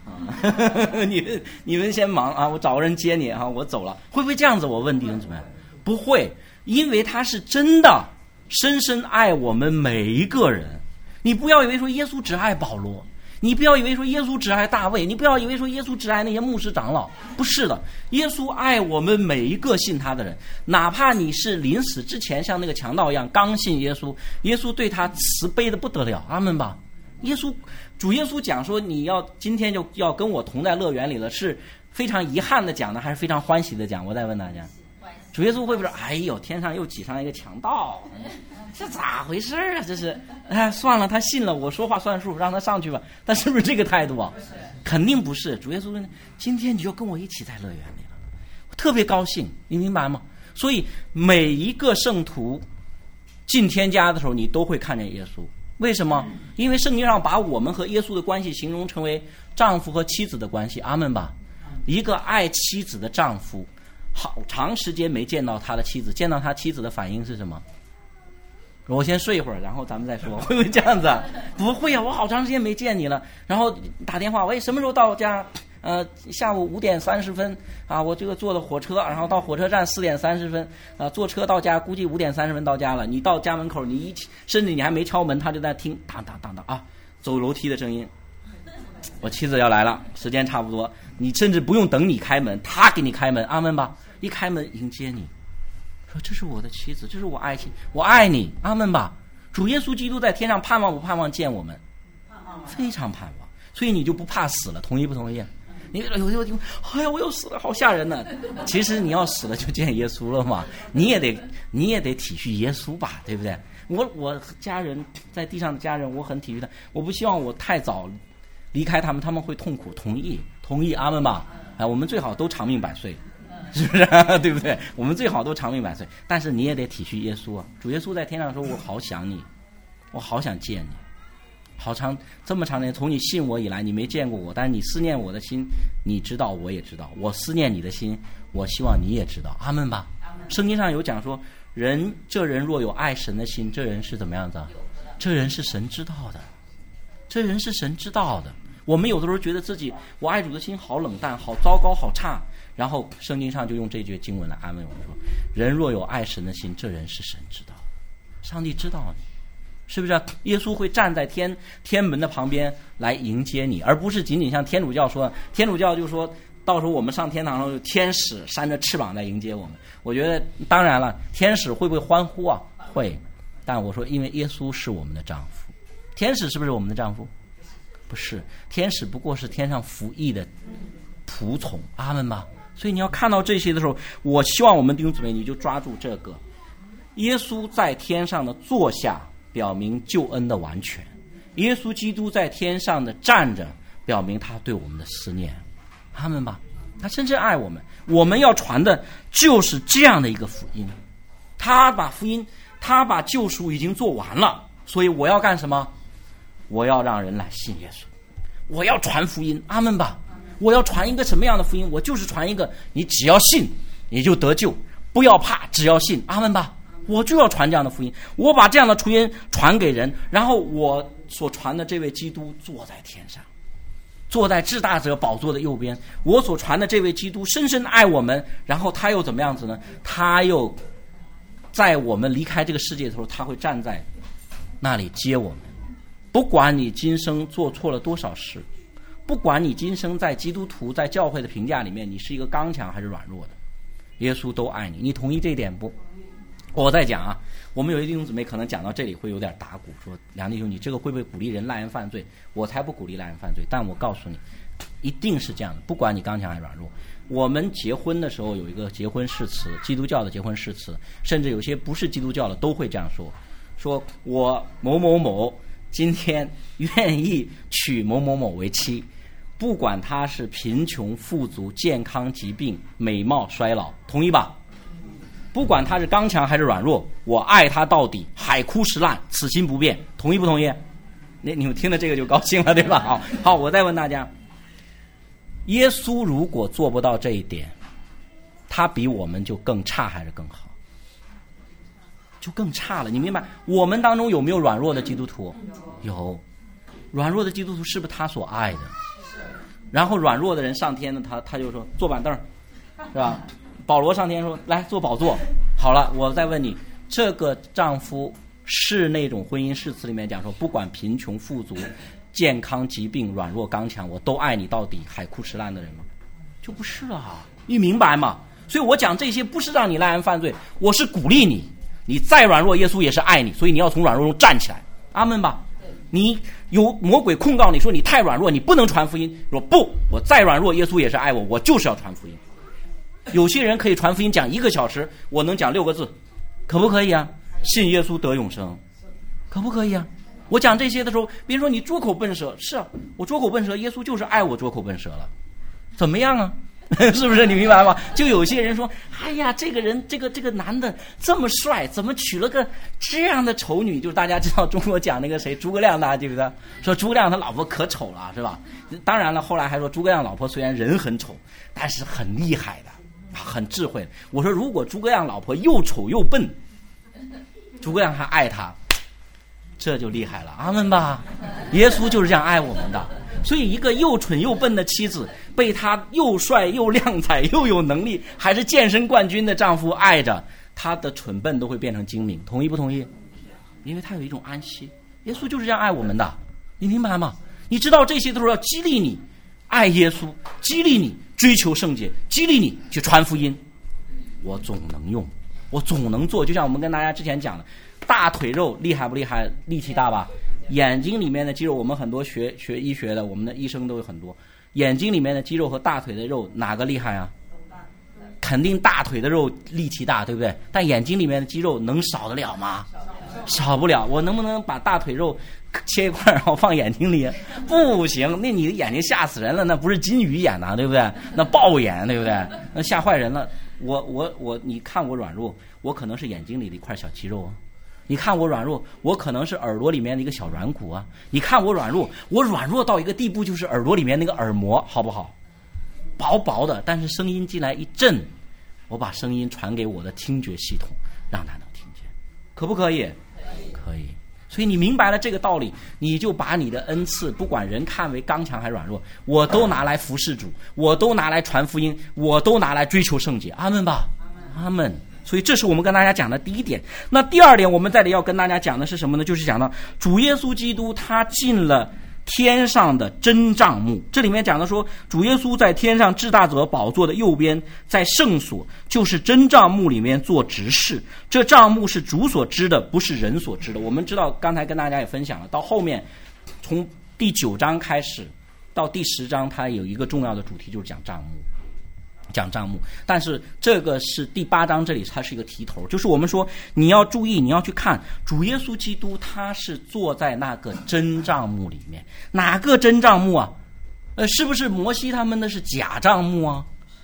你们先忙啊，我找个人接你啊，我走了。会不会这样子？我问弟兄姊妹，不会，因为他是真的深深爱我们每一个人。你不要以为说耶稣只爱保罗，你不要以为说耶稣只爱大卫，你不要以为说耶稣只爱那些牧师长老，不是的，耶稣爱我们每一个信他的人，哪怕你是临死之前像那个强盗一样刚信耶稣，耶稣对他慈悲的不得了。阿们吧。主耶稣讲说你要今天就要跟我同在乐园里了，是非常遗憾的讲呢，还是非常欢喜的讲？我再问大家，主耶稣会不会说哎呦天上又挤上一个强盗，这咋回事啊？这是算了，他信了，我说话算数，让他上去吧。他是不是这个态度啊？肯定不是。主耶稣说今天你就跟我一起在乐园里了，我特别高兴，你明白吗？所以每一个圣徒进天家的时候，你都会看见耶稣。为什么？因为圣经上把我们和耶稣的关系形容成为丈夫和妻子的关系。阿们吧。一个爱妻子的丈夫，好长时间没见到他的妻子，见到他妻子的反应是什么？我先睡一会儿，然后咱们再说，会不会这样子啊？不会啊，我好长时间没见你了，然后打电话，喂，什么时候到家？下午5点30分啊，我这个坐的火车，然后到火车站4点30分啊，坐车到家，估计5点30分到家了。你到家门口，甚至你还没敲门，他就在听当当当当啊，走楼梯的声音。我妻子要来了，时间差不多，你甚至不用等你开门，他给你开门。阿们吧。一开门迎接你，说这是我的妻子，这是我爱妻，我爱你。阿们吧。主耶稣基督在天上盼望不盼望见我们？非常盼望。所以你就不怕死了，同意不同意？你有的地方，哎呀，我又死了，好吓人呢。其实你要死了就见耶稣了嘛，你也得体恤耶稣吧，对不对？我家人在地上的家人，我很体恤他，我不希望我太早离开他们，他们会痛苦。同意，阿们吧。我们最好都长命百岁，是不是？对不对？我们最好都长命百岁，但是你也得体恤耶稣啊。主耶稣在天上说：“我好想你，我好想见你。”这么长年，从你信我以来，你没见过我，但是你思念我的心，你知道，我也知道。我思念你的心，我希望你也知道。阿们吧。圣经上有讲说，这人若有爱神的心，这人是怎么样的？这人是神知道的，这人是神知道的。我们有的时候觉得自己我爱主的心好冷淡，好糟糕，好差，然后圣经上就用这句经文来安慰我们说，人若有爱神的心，这人是神知道，上帝知道你。是不是耶稣会站在天门的旁边来迎接你，而不是仅仅像天主教说，天主教就说到时候我们上天堂上有天使扇着翅膀在迎接我们。我觉得当然了，天使会不会欢呼啊？会。但我说因为耶稣是我们的丈夫，天使是不是我们的丈夫？不是，天使不过是天上服役的仆从。阿们吧。所以你要看到这些的时候，我希望我们弟兄姊妹你就抓住这个，耶稣在天上的坐下表明救恩的完全，耶稣基督在天上的站着表明他对我们的思念。阿们吧。 他深深爱我们。我们要传的就是这样的一个福音。他把救赎已经做完了，所以我要干什么？我要让人来信耶稣，我要传福音，阿们吧。我要传一个什么样的福音？我就是传一个你只要信你就得救，不要怕，只要信，阿们吧。我就要传这样的福音，我把这样的福音传给人，然后我所传的这位基督坐在天上，坐在至大者宝座的右边，我所传的这位基督深深爱我们，然后他又怎么样子呢？他又在我们离开这个世界的时候，他会站在那里接我们。不管你今生做错了多少事，不管你今生在基督徒在教会的评价里面你是一个刚强还是软弱的，耶稣都爱你。你同意这一点不？我在讲啊，我们有些弟兄姊妹可能讲到这里会有点打鼓，说梁弟兄你这个会不会鼓励人赖人犯罪？我才不鼓励赖人犯罪，但我告诉你一定是这样的，不管你刚强还是软弱。我们结婚的时候有一个结婚誓词，基督教的结婚誓词，甚至有些不是基督教的都会这样说我某某某今天愿意娶某某某为妻，不管他是贫穷富足健康疾病美貌衰老，同意吧？不管他是刚强还是软弱，我爱他到底，海枯石烂，此心不变，同意不同意？你们听了这个就高兴了，对吧？好，我再问大家，耶稣如果做不到这一点，他比我们就更差还是更好？就更差了，你明白？我们当中有没有软弱的基督徒？有。软弱的基督徒是不是他所爱的？然后软弱的人上天呢，他就说坐板凳，是吧？保罗上天说来坐宝座。好了，我再问你，这个丈夫是那种婚姻誓词里面讲说不管贫穷富足健康疾病软弱刚强我都爱你到底海枯石烂的人吗？就不是啊，你明白吗？所以我讲这些不是让你赖人犯罪，我是鼓励你，你再软弱耶稣也是爱你，所以你要从软弱中站起来，阿们吧。你有魔鬼控告你说你太软弱你不能传福音，说不，我再软弱耶稣也是爱我，我就是要传福音。有些人可以传福音讲1个小时，我能讲6个字，可不可以啊？信耶稣得永生，可不可以啊？我讲这些的时候，别人说你拙口笨舌，是啊，我拙口笨舌，耶稣就是爱我拙口笨舌了，怎么样啊？是不是？你明白吗？就有些人说，哎呀，这个人这个男的这么帅，怎么娶了个这样的丑女？就是大家知道中国讲那个谁诸葛亮，大家记不记得？说诸葛亮他老婆可丑了，是吧？当然了，后来还说诸葛亮老婆虽然人很丑，但是很厉害的，很智慧的。我说如果诸葛亮老婆又丑又笨，诸葛亮还爱他，这就厉害了，阿们吧。耶稣就是这样爱我们的。所以一个又蠢又笨的妻子被他又帅又靓彩又有能力还是健身冠军的丈夫爱着，他的蠢笨都会变成精明，同意不同意？因为他有一种安息。耶稣就是这样爱我们的，你明白吗？你知道这些都是要激励你爱耶稣，激励你追求圣洁，激励你去传福音。我总能用，我总能做。就像我们跟大家之前讲的，大腿肉厉害不厉害？力气大吧？眼睛里面的肌肉，我们很多学医学的，我们的医生都有很多。眼睛里面的肌肉和大腿的肉哪个厉害啊？肯定大腿的肉力气大，对不对？但眼睛里面的肌肉能少得了吗？少不了。我能不能把大腿肉切一块然后放眼睛里？不行，那你的眼睛吓死人了，那不是金鱼眼呐，对不对？那豹眼，对不对？那吓坏人了。你看我软弱，我可能是眼睛里的一块小肌肉啊。你看我软弱，我可能是耳朵里面的一个小软骨啊。你看我软弱，我软弱到一个地步，就是耳朵里面那个耳膜，好不好？薄薄的，但是声音进来一震，我把声音传给我的听觉系统，让他能听见，可不可以？可以。所以你明白了这个道理，你就把你的恩赐，不管人看为刚强还是软弱，我都拿来服侍主，我都拿来传福音，我都拿来追求圣洁。阿们吧，阿们。所以这是我们跟大家讲的第一点。那第二点我们这里要跟大家讲的是什么呢？就是讲到主耶稣基督他进了天上的真帐幕。这里面讲的说主耶稣在天上至大者宝座的右边，在圣所，就是真帐幕里面做执事。这帐幕是主所知的，不是人所知的。我们知道刚才跟大家也分享了，到后面从第9章开始到第10章，它有一个重要的主题，就是讲帐幕，讲帐幕。但是这个是第8章，这里它是一个题头，就是我们说你要注意，你要去看主耶稣基督他是坐在那个真帐幕里面。哪个真帐幕啊？是不是摩西他们的是假帐幕啊？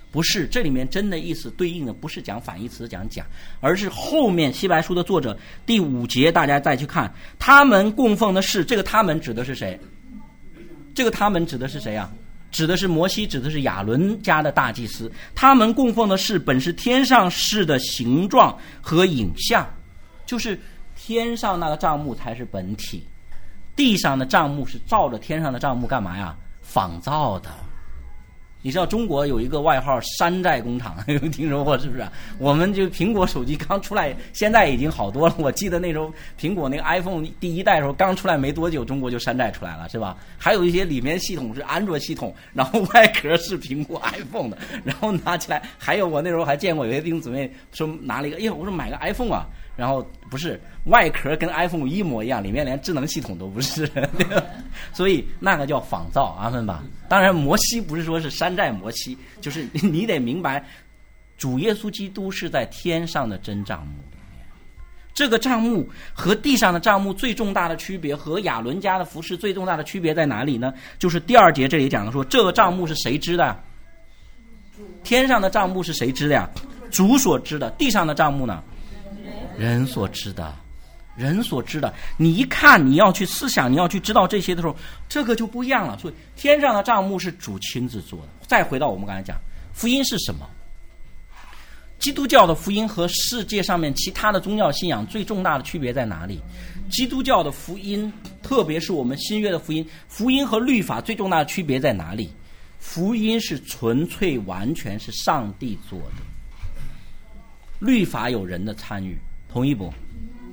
不是，这里面真的意思对应的不是讲反义词讲甲，而是后面希伯来书的作者第5节，大家再去看，他们供奉的是，这个他们指的是谁？这个他们指的是谁啊？指的是摩西，指的是亚伦家的大祭司。他们供奉的是本是天上事的形状和影像，就是天上那个帐幕才是本体，地上的帐幕是照着天上的帐幕干嘛呀？仿造的。你知道中国有一个外号山寨工厂，有听说过是不是？我们就苹果手机刚出来，现在已经好多了。我记得那时候苹果那个 iPhone 第1代的时候刚出来没多久，中国就山寨出来了，是吧？还有一些里面系统是安卓系统，然后外壳是苹果 iPhone 的，然后拿起来。还有我那时候还见过有些弟兄姊妹说拿了一个，我说买个 iPhone 啊，然后不是外壳跟 iPhone 一模一样，里面连智能系统都不是，所以那个叫仿造，阿们吧。当然摩西不是说是山寨摩西，就是你得明白主耶稣基督是在天上的真帐幕里面。这个帐幕和地上的帐幕最重大的区别，和亚伦家的服饰最重大的区别在哪里呢？就是第2节这里讲的说，这个帐幕是谁织的？天上的帐幕是谁织的呀？主所织的。地上的帐幕呢？人所织的。人所知的，你一看，你要去思想，你要去知道这些的时候，这个就不一样了。所以天上的帐幕是主亲自做的。再回到我们刚才讲，福音是什么？基督教的福音和世界上面其他的宗教信仰最重大的区别在哪里？基督教的福音，特别是我们新约的福音，福音和律法最重大的区别在哪里？福音是纯粹完全是上帝做的，律法有人的参与，同意不？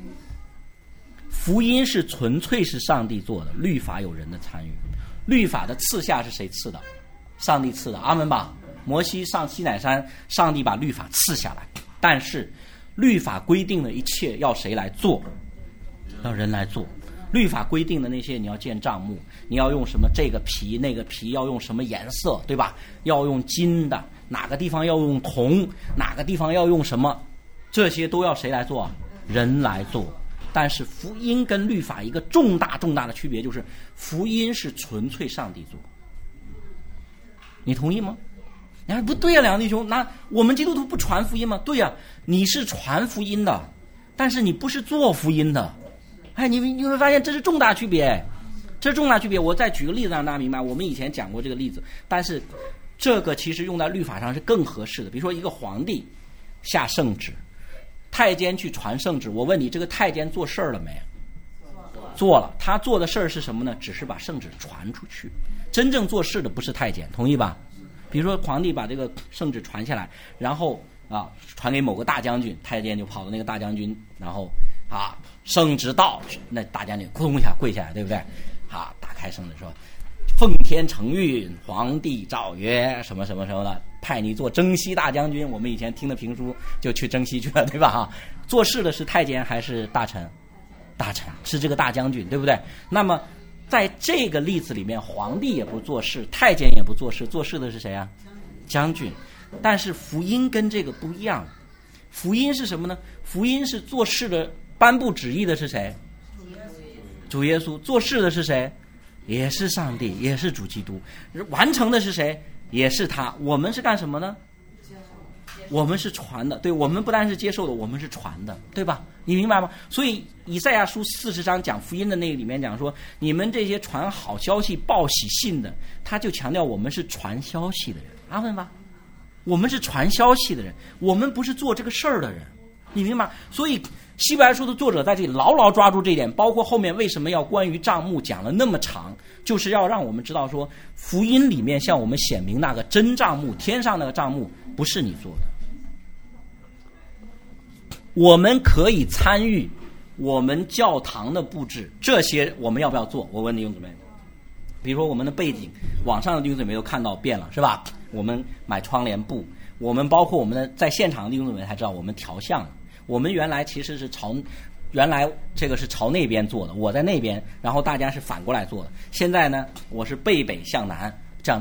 福音是纯粹是上帝做的，律法有人的参与。律法的赐下是谁赐的？上帝赐的，阿们吧。摩西上西乃山，上帝把律法赐下来，但是律法规定的一切要谁来做？要人来做。律法规定的那些，你要建帐幕，你要用什么这个皮那个皮，要用什么颜色，对吧？要用金的，哪个地方要用铜，哪个地方要用什么，这些都要谁来做？人来做。但是福音跟律法一个重大的区别就是，福音是纯粹上帝做。你同意吗？你看不对呀，两个弟兄，那我们基督徒不传福音吗？对呀，你是传福音的，但是你不是做福音的。哎，你会发现这是重大区别，这是重大区别。我再举个例子让大家明白，我们以前讲过这个例子，但是这个其实用在律法上是更合适的。比如说一个皇帝下圣旨，太监去传圣旨，我问你，这个太监做事儿了没？做了。他做的事儿是什么呢？只是把圣旨传出去。真正做事的不是太监，同意吧？比如说皇帝把这个圣旨传下来，然后传给某个大将军，太监就跑到那个大将军，然后圣旨到，那大将军咕咚一下跪下来，对不对？打开圣旨说，奉天承运，皇帝诏曰什么什么什么的，派你做征西大将军。我们以前听的评书就去征西去了，对吧？做事的是太监还是大臣？大臣是这个大将军，对不对？那么在这个例子里面，皇帝也不做事，太监也不做事，做事的是谁啊？将军。但是福音跟这个不一样，福音是什么呢？福音是做事的，颁布旨意的是谁？主耶稣。做事的是谁？也是上帝，也是主基督。完成的是谁？也是他。我们是干什么呢？我们是传的。对，我们不但是接受的，我们是传的，对吧？你明白吗？所以以赛亚书40章讲福音的那里面讲说，你们这些传好消息报喜信的，他就强调我们是传消息的人。阿们吧。我们是传消息的人，我们不是做这个事儿的人，你明白？所以希伯来书的作者在这里牢牢抓住这一点，包括后面为什么要关于帐幕讲了那么长，就是要让我们知道说，福音里面向我们显明那个真帐幕，天上那个帐幕不是你做的。我们可以参与我们教堂的布置，这些我们要不要做？我问弟兄姊妹，比如说我们的背景，网上的弟兄姊妹都看到变了，是吧？我们买窗帘布，我们包括我们的在现场的弟兄姊妹才知道我们调向了。我们原来其实是原来这个是朝那边做的，我在那边，然后大家是反过来做的。现在呢，我是背北向南这样做的。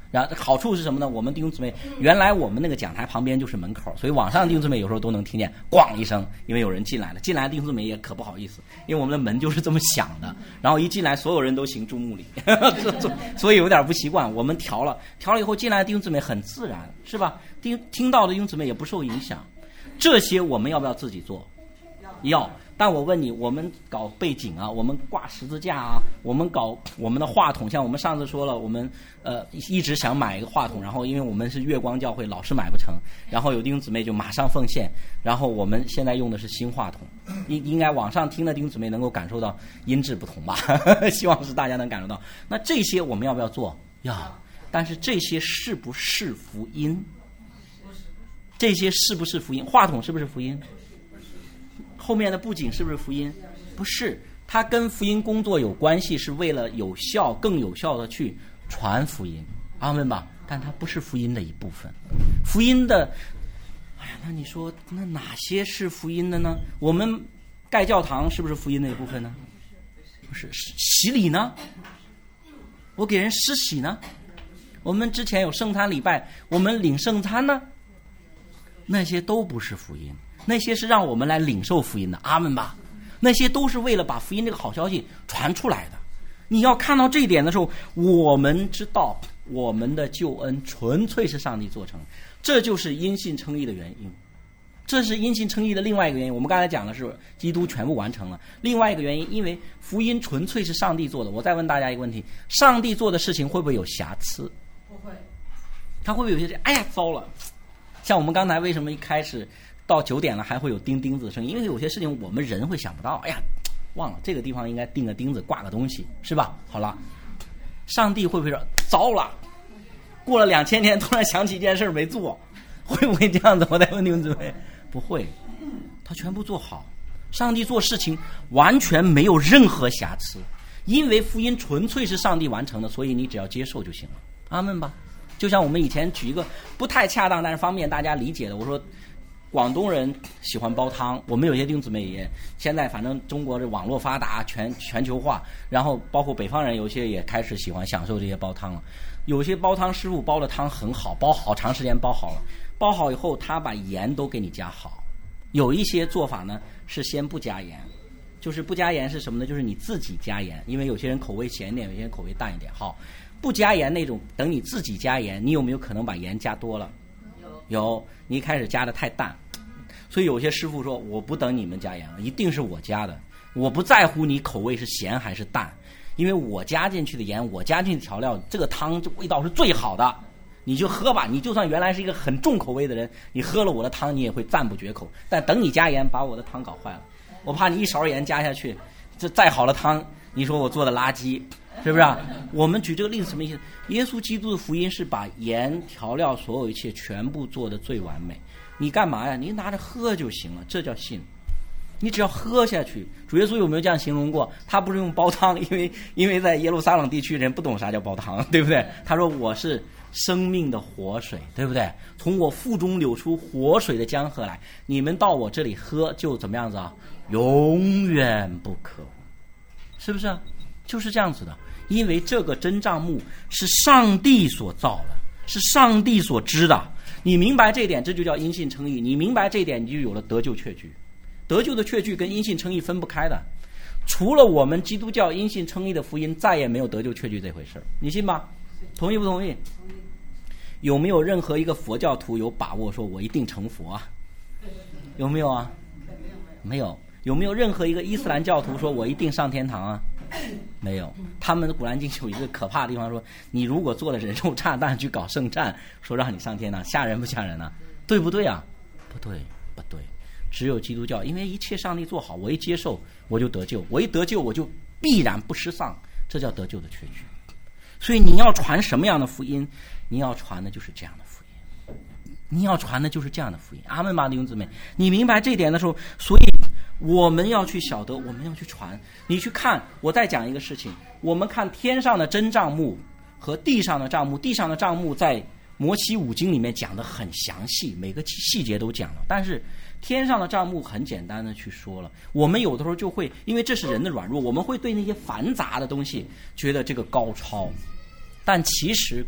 然后好处是什么呢？我们弟兄姊妹，原来我们那个讲台旁边就是门口，所以网上的弟兄姊妹有时候都能听见咣一声，因为有人进来了。进来的弟兄姊妹也可不好意思，因为我们的门就是这么响的。然后一进来，所有人都行注目礼，所以有点不习惯。我们调了以后，进来的弟兄姊妹很自然，是吧？听到的弟兄姊妹也不受影响。这些我们要不要自己做？要。但我问你，我们搞背景啊，我们挂十字架啊，我们搞我们的话筒，像我们上次说了，我们一直想买一个话筒，然后因为我们是月光教会，老是买不成，然后有弟兄姊妹就马上奉献，然后我们现在用的是新话筒，应该网上听的弟兄姊妹能够感受到音质不同吧？希望是大家能感受到。那这些我们要不要做？要。但是这些是不是福音？这些是不是福音？话筒是不是福音？后面的布景是不是福音？不是，它跟福音工作有关系，是为了更有效的去传福音，阿们吧。但它不是福音的一部分。福音的，那你说那哪些是福音的呢？我们盖教堂是不是福音的一部分呢？不是。洗礼呢？我给人施洗呢？我们之前有圣餐礼拜，我们领圣餐呢？那些都不是福音。那些是让我们来领受福音的，阿们吧。那些都是为了把福音这个好消息传出来的。你要看到这一点的时候，我们知道我们的救恩纯粹是上帝做成，这就是因信称义的原因。这是因信称义的另外一个原因。我们刚才讲的是基督全部完成了，另外一个原因，因为福音纯粹是上帝做的。我再问大家一个问题，上帝做的事情会不会有瑕疵？ 不会。 他会不会有些哎呀糟了，像我们刚才为什么一开始到9点了还会有钉钉子的声音？因为有些事情我们人会想不到，哎呀忘了这个地方应该钉个钉子挂个东西，是吧？好了，上帝会不会说糟了，过了2000年突然想起一件事没做，会不会这样子？我再问你们姊妹，不会，他全部做好。上帝做事情完全没有任何瑕疵，因为福音纯粹是上帝完成的，所以你只要接受就行了，阿们吧。就像我们以前举一个不太恰当但是方便大家理解的，我说广东人喜欢煲汤，我们有些弟兄姊妹也现在反正中国的网络发达，全球化，然后包括北方人有些也开始喜欢享受这些煲汤了。有些煲汤师傅煲的汤很好，煲好长时间煲好了，煲好以后他把盐都给你加好。有一些做法呢是先不加盐，就是不加盐是什么呢？就是你自己加盐，因为有些人口味咸一点，有些人口味淡一点。好，不加盐那种，等你自己加盐，你有没有可能把盐加多了？有，你一开始加的太淡，所以有些师傅说我不等你们加盐，一定是我加的，我不在乎你口味是咸还是淡，因为我加进去的盐，我加进去的调料，这个汤这味道是最好的，你就喝吧。你就算原来是一个很重口味的人，你喝了我的汤你也会赞不绝口，但等你加盐把我的汤搞坏了，我怕你一勺盐加下去，这再好的汤你说我做的垃圾，是不是啊？我们举这个例子什么意思？耶稣基督的福音是把盐调料所有一切全部做得最完美，你干嘛呀？你拿着喝就行了，这叫信。你只要喝下去。主耶稣有没有这样形容过？他不是用煲汤，因为在耶路撒冷地区人不懂啥叫煲汤，对不对？他说我是生命的活水，对不对？从我腹中流出活水的江河来，你们到我这里喝就怎么样子啊？永远不渴，是不是啊？就是这样子的。因为这个真帐幕是上帝所造的，是上帝所知的。你明白这一点，这就叫因信称义。你明白这一点，你就有了得救确据。得救的确据跟因信称义分不开的。除了我们基督教因信称义的福音，再也没有得救确据这回事。你信吧？同意不同意？有没有任何一个佛教徒有把握说我一定成佛啊？有没有啊？没有。有没有任何一个伊斯兰教徒说我一定上天堂啊？没有。他们的古兰经有一个可怕的地方说，你如果做了人肉炸弹去搞圣战，说让你上天堂，吓人不吓人啊？对不对啊？不对，不对。只有基督教，因为一切上帝做好，我一接受我就得救，我一得救我就必然不失丧，这叫得救的确据。所以你要传什么样的福音？你要传的就是这样的福音，你要传的就是这样的福音。阿们吧，弟兄姊妹，你明白这点的时候，所以我们要去晓得，我们要去传。你去看，我再讲一个事情，我们看天上的真帐幕和地上的帐幕，地上的帐幕在摩西五经里面讲得很详细，每个细节都讲了，但是天上的帐幕很简单的去说了。我们有的时候就会，因为这是人的软弱，我们会对那些繁杂的东西觉得这个高超，但其实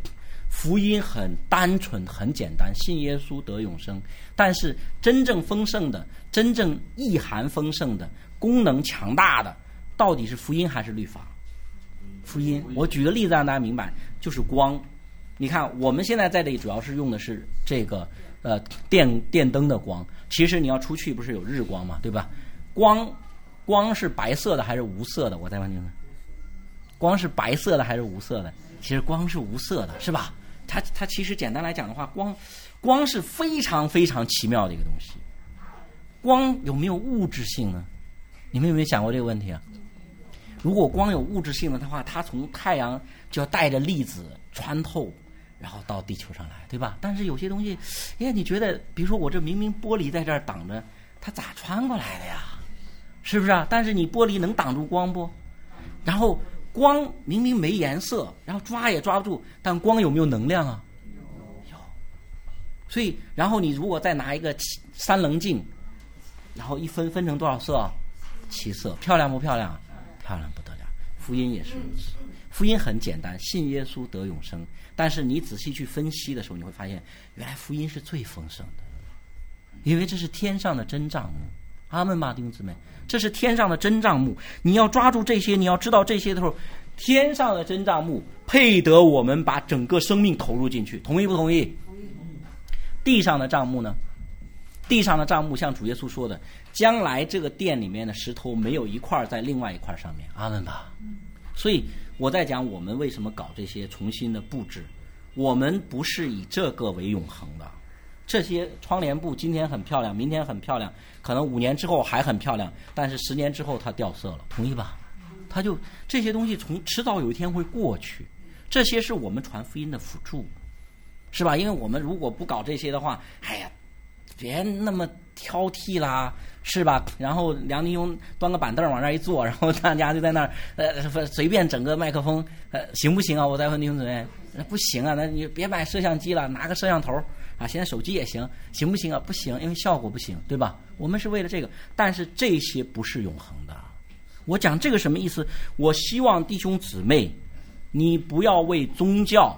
福音很单纯很简单，信耶稣得永生。但是真正丰盛的，真正意涵丰盛的，功能强大的，到底是福音还是律法？福音。我举个例子让大家明白，就是光。你看我们现在在这里主要是用的是这个电灯的光，其实你要出去不是有日光嘛，对吧？光是白色的还是无色的？我再问你们，光是白色的还是无色的？其实光是无色的，是吧？它其实简单来讲的话，光是非常非常奇妙的一个东西。光有没有物质性呢？你们有没有想过这个问题啊？如果光有物质性的话，它从太阳就要带着粒子穿透，然后到地球上来，对吧？但是有些东西，你觉得，比如说我这明明玻璃在这儿挡着，它咋穿过来的呀？是不是啊？但是你玻璃能挡住光不？然后光明明没颜色，然后抓也抓不住，但光有没有能量啊？有。所以，然后你如果再拿一个三棱镜，然后一分成多少色？7色，漂亮不漂亮？漂亮不得了。福音也是如此。福音很简单，信耶稣得永生。但是你仔细去分析的时候，你会发现，原来福音是最丰盛的，因为这是天上的真账目。阿们吧，弟兄姊妹，这是天上的真账目。你要抓住这些，你要知道这些的时候，天上的真账目配得我们把整个生命投入进去，同意不同意？同意。地上的账目呢？地上的账目像主耶稣说的，将来这个殿里面的石头没有一块在另外一块上面。阿们吧。所以我在讲我们为什么搞这些重新的布置，我们不是以这个为永恒的。这些窗帘布今天很漂亮，明天很漂亮，可能5年之后还很漂亮，但是10年之后它掉色了，同意吧？它就这些东西迟早有一天会过去，这些是我们传福音的辅助，是吧？因为我们如果不搞这些的话，别那么挑剔啦，是吧？然后梁弟兄端个板凳往那儿一坐，然后大家就在那儿随便整个麦克风，行不行啊？我再问弟兄姊妹，不行啊，那你别买摄像机了，拿个摄像头啊，现在手机也行，行不行啊？不行，因为效果不行，对吧？我们是为了这个，但是这些不是永恒的。我讲这个什么意思？我希望弟兄姊妹，你不要为宗教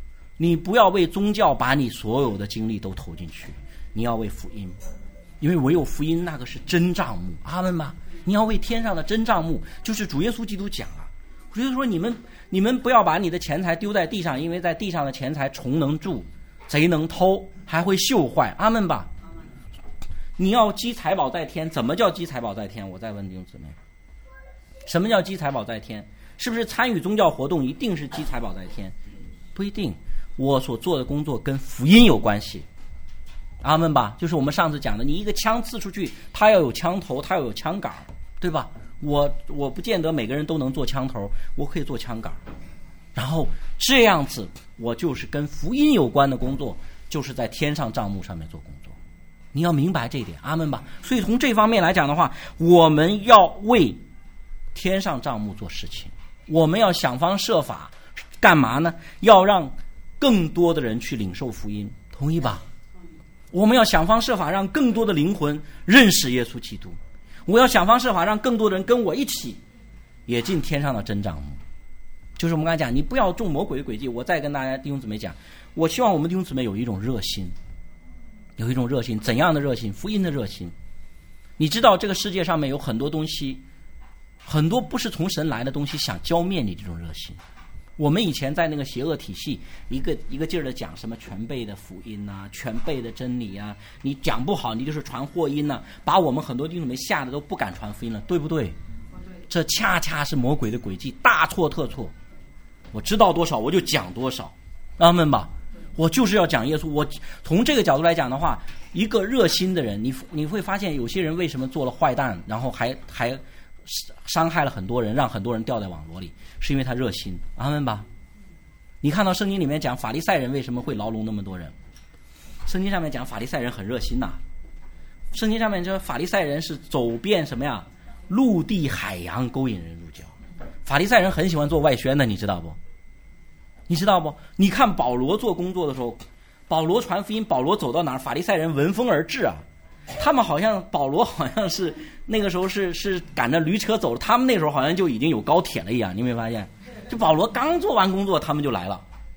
把你所有的精力都投进去，你要为福音，因为唯有福音那个是真账目。阿们吧。你要为天上的真账目，就是主耶稣基督讲了，主耶稣说你们不要把你的钱财丢在地上，因为在地上的钱财虫能蛀，贼能偷，还会锈坏。阿们吧。你要积财宝在天，怎么叫积财宝在天？我再问弟兄姊妹，什么叫积财宝在天？是不是参与宗教活动一定是积财宝在天？不一定。我所做的工作跟福音有关系。阿们吧。就是我们上次讲的，你一个枪刺出去，它要有枪头，它要有枪杆，对吧？我不见得每个人都能做枪头，我可以做枪杆。然后这样子，我就是跟福音有关的工作，就是在天上账目上面做工作。你要明白这一点。阿们吧。所以从这方面来讲的话，我们要为天上账目做事情，我们要想方设法干嘛呢？要让更多的人去领受福音，同意吧？我们要想方设法让更多的灵魂认识耶稣基督，我要想方设法让更多的人跟我一起也进天上的真账目。就是我们刚才讲，你不要中魔鬼的诡计。我再跟大家弟兄姊妹讲，我希望我们弟兄姊妹有一种热心，有一种热心。怎样的热心？福音的热心。你知道这个世界上面有很多东西，很多不是从神来的东西想浇灭你这种热心。我们以前在那个邪恶体系一个劲儿的讲什么全备的福音啊，全备的真理啊，你讲不好你就是传祸音啊，把我们很多弟兄姊妹吓得都不敢传福音了，对不对？这恰恰是魔鬼的诡计，大错特错。我知道多少我就讲多少，阿们吧。我就是要讲耶稣。我从这个角度来讲的话，一个热心的人，你会发现有些人为什么做了坏蛋，然后还伤害了很多人，让很多人掉在网络里，是因为他热心。阿们吧。你看到圣经里面讲法利赛人为什么会牢笼那么多人，圣经上面讲法利赛人很热心呐。圣经上面说法利赛人是走遍什么呀？陆地海洋，勾引人入教。法利赛人很喜欢做外宣的，你知道不？你看保罗做工作的时候，保罗传福音，保罗走到哪儿，法利赛人闻风而至啊。他们好像保罗好像是那个时候是赶着驴车走，他们那时候好像就已经有高铁了一样。你没发现？就保罗刚做完工作，他们就来了。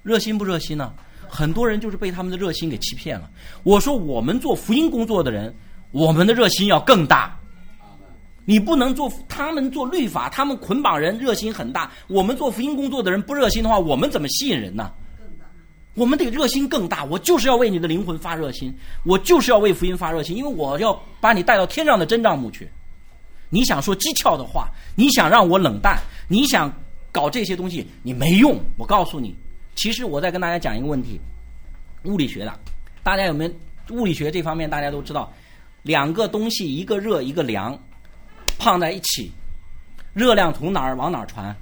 热心不热心呢？很多人就是被他们的热心给欺骗了。我说我们做福音工作的人，我们的热心要更大。你不能做他们做律法，他们捆绑人热心很大，我们做福音工作的人不热心的话，我们怎么吸引人呢？我们得热心更大。我就是要为你的灵魂发热心，我就是要为福音发热心，因为我要把你带到天上的真帐幕去。你想说讥诮的话，你想让我冷淡，你想搞这些东西，你没用。我告诉你，其实我在跟大家讲一个问题，物理学的，大家有没有物理学这方面大家都知道，两个东西一个热一个凉放在一起，热量从哪儿往哪儿传？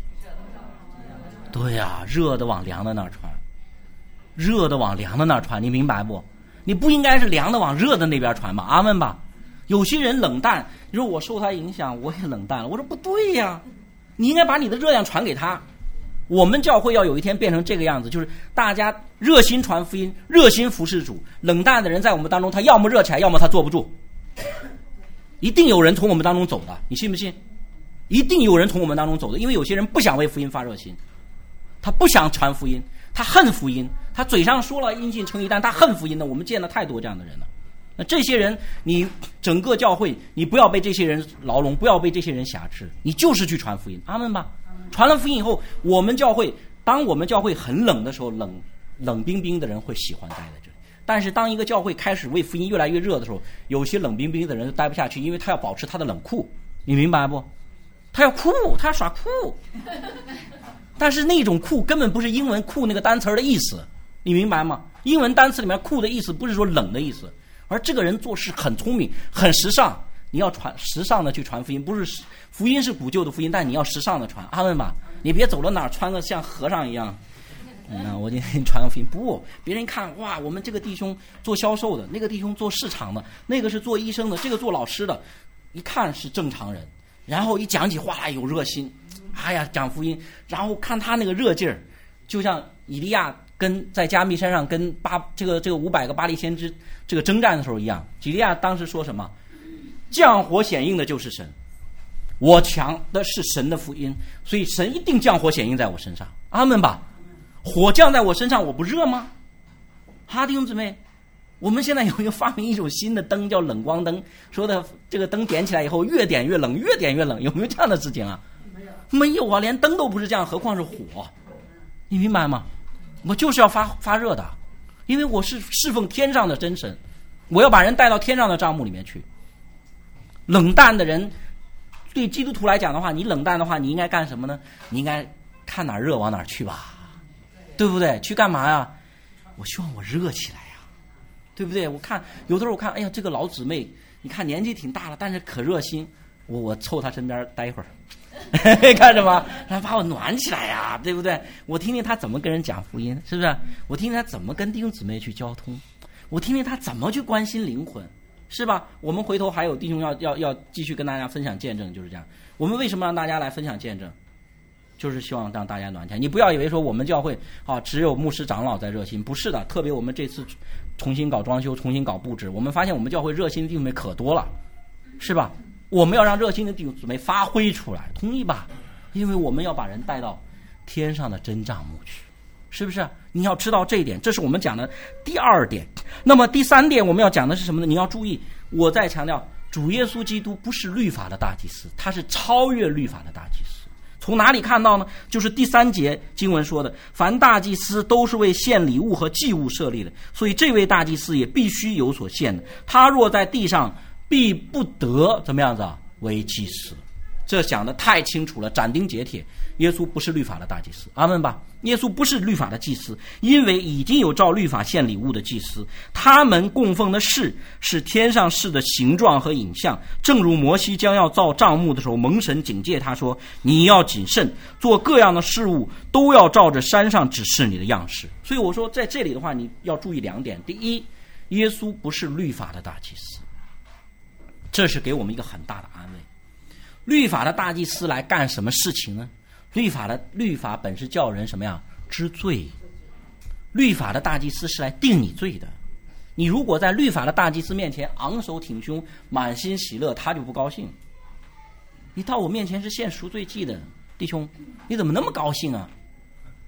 对呀，热的往凉的那儿传，热的往凉的那儿传，你明白不？你不应该是凉的往热的那边传吧？阿们吧。有些人冷淡，你说我受他影响我也冷淡了，我说不对呀，你应该把你的热量传给他。我们教会要有一天变成这个样子，就是大家热心传福音，热心服侍主，冷淡的人在我们当中，他要么热起来，要么他坐不住。一定有人从我们当中走的，你信不信？一定有人从我们当中走的，因为有些人不想为福音发热心，他不想传福音，他恨福音，他嘴上说了因信称义，但他恨福音的，我们见了太多这样的人了。那这些人，你整个教会，你不要被这些人牢笼，不要被这些人挟持，你就是去传福音，阿们吧。传了福音以后，当我们教会很冷的时候，冷冰冰的人会喜欢待在这里。但是当一个教会开始为福音越来越热的时候，有些冷冰冰的人就待不下去，因为他要保持他的冷酷，你明白不？他要酷，他要耍酷。但是那种酷根本不是英文酷那个单词的意思，你明白吗？英文单词里面酷的意思不是说冷的意思，而这个人做事很聪明很时尚，你要时尚的去传福音，不是福音是古旧的福音，但你要时尚的传，阿们吧。你别走到哪儿穿个像和尚一样，我今天传福音，不，别人看哇，我们这个弟兄做销售的，那个弟兄做市场的，那个是做医生的，这个做老师的，一看是正常人，然后一讲起话来有热心，哎呀讲福音，然后看他那个热劲儿，就像以利亚跟在加密山上跟这个500个巴力先知这个征战的时候一样。以利亚当时说什么？降火显应的就是神，我强的是神的福音，所以神一定降火显应在我身上，阿们吧。火降在我身上，我不热吗？哈，弟兄姊妹，我们现在有一个发明一种新的灯叫冷光灯，说的这个灯点起来以后越点越冷，越点越冷，有没有这样的事情啊？没有啊，连灯都不是这样，何况是火？你明白吗？我就是要发热的，因为我是侍奉天上的真神，我要把人带到天上的帐幕里面去。冷淡的人，对基督徒来讲的话，你冷淡的话，你应该干什么呢？你应该看哪儿热往哪儿去吧，对不对？去干嘛呀？我希望我热起来呀，对不对？我看有的时候我看，哎呀，这个老姊妹，你看年纪挺大了，但是可热心，我凑她身边待一会儿。看着吗？然后把我暖起来呀，对不对？我听听他怎么跟人讲福音，是不是？我听听他怎么跟弟兄姊妹去交通，我听听他怎么去关心灵魂，是吧？我们回头还有弟兄要继续跟大家分享见证，就是这样。我们为什么让大家来分享见证？就是希望让大家暖起来。你不要以为说我们教会只有牧师长老在热心，不是的。特别我们这次重新搞装修，重新搞布置，我们发现我们教会热心的弟兄姊妹可多了，是吧？我们要让热心的弟兄姊妹发挥出来，同意吧？因为我们要把人带到天上的真帐幕去，是不是？你要知道这一点，这是我们讲的第二点。那么第三点我们要讲的是什么呢？你要注意，我再强调，主耶稣基督不是律法的大祭司，他是超越律法的大祭司。从哪里看到呢？就是第3节经文说的，凡大祭司都是为献礼物和祭物设立的，所以这位大祭司也必须有所献的。他若在地上，必不得怎么样子为祭司。这讲的太清楚了，斩钉截铁。耶稣不是律法的大祭司，阿们吧。耶稣不是律法的祭司，因为已经有照律法献礼物的祭司，他们供奉的事是天上事的形状和影像。正如摩西将要造帐幕的时候，蒙神警戒他说，你要谨慎，做各样的事物都要照着山上指示你的样式。所以我说在这里的话，你要注意2点。第一，耶稣不是律法的大祭司，这是给我们一个很大的安慰。律法的大祭司来干什么事情呢？律法本是叫人什么呀？知罪。律法的大祭司是来定你罪的。你如果在律法的大祭司面前昂首挺胸，满心喜乐，他就不高兴。你到我面前是献赎罪祭的弟兄，你怎么那么高兴啊？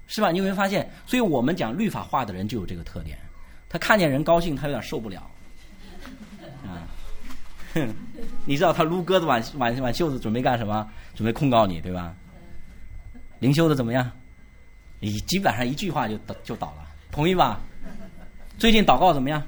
是吧？你有没有发现？所以我们讲律法化的人就有这个特点，他看见人高兴，他有点受不了啊。你知道他撸鸽子挽袖子准备干什么？准备控告你，对吧？灵修的怎么样？基本上一句话就倒了，同意吧？最近祷告怎么样？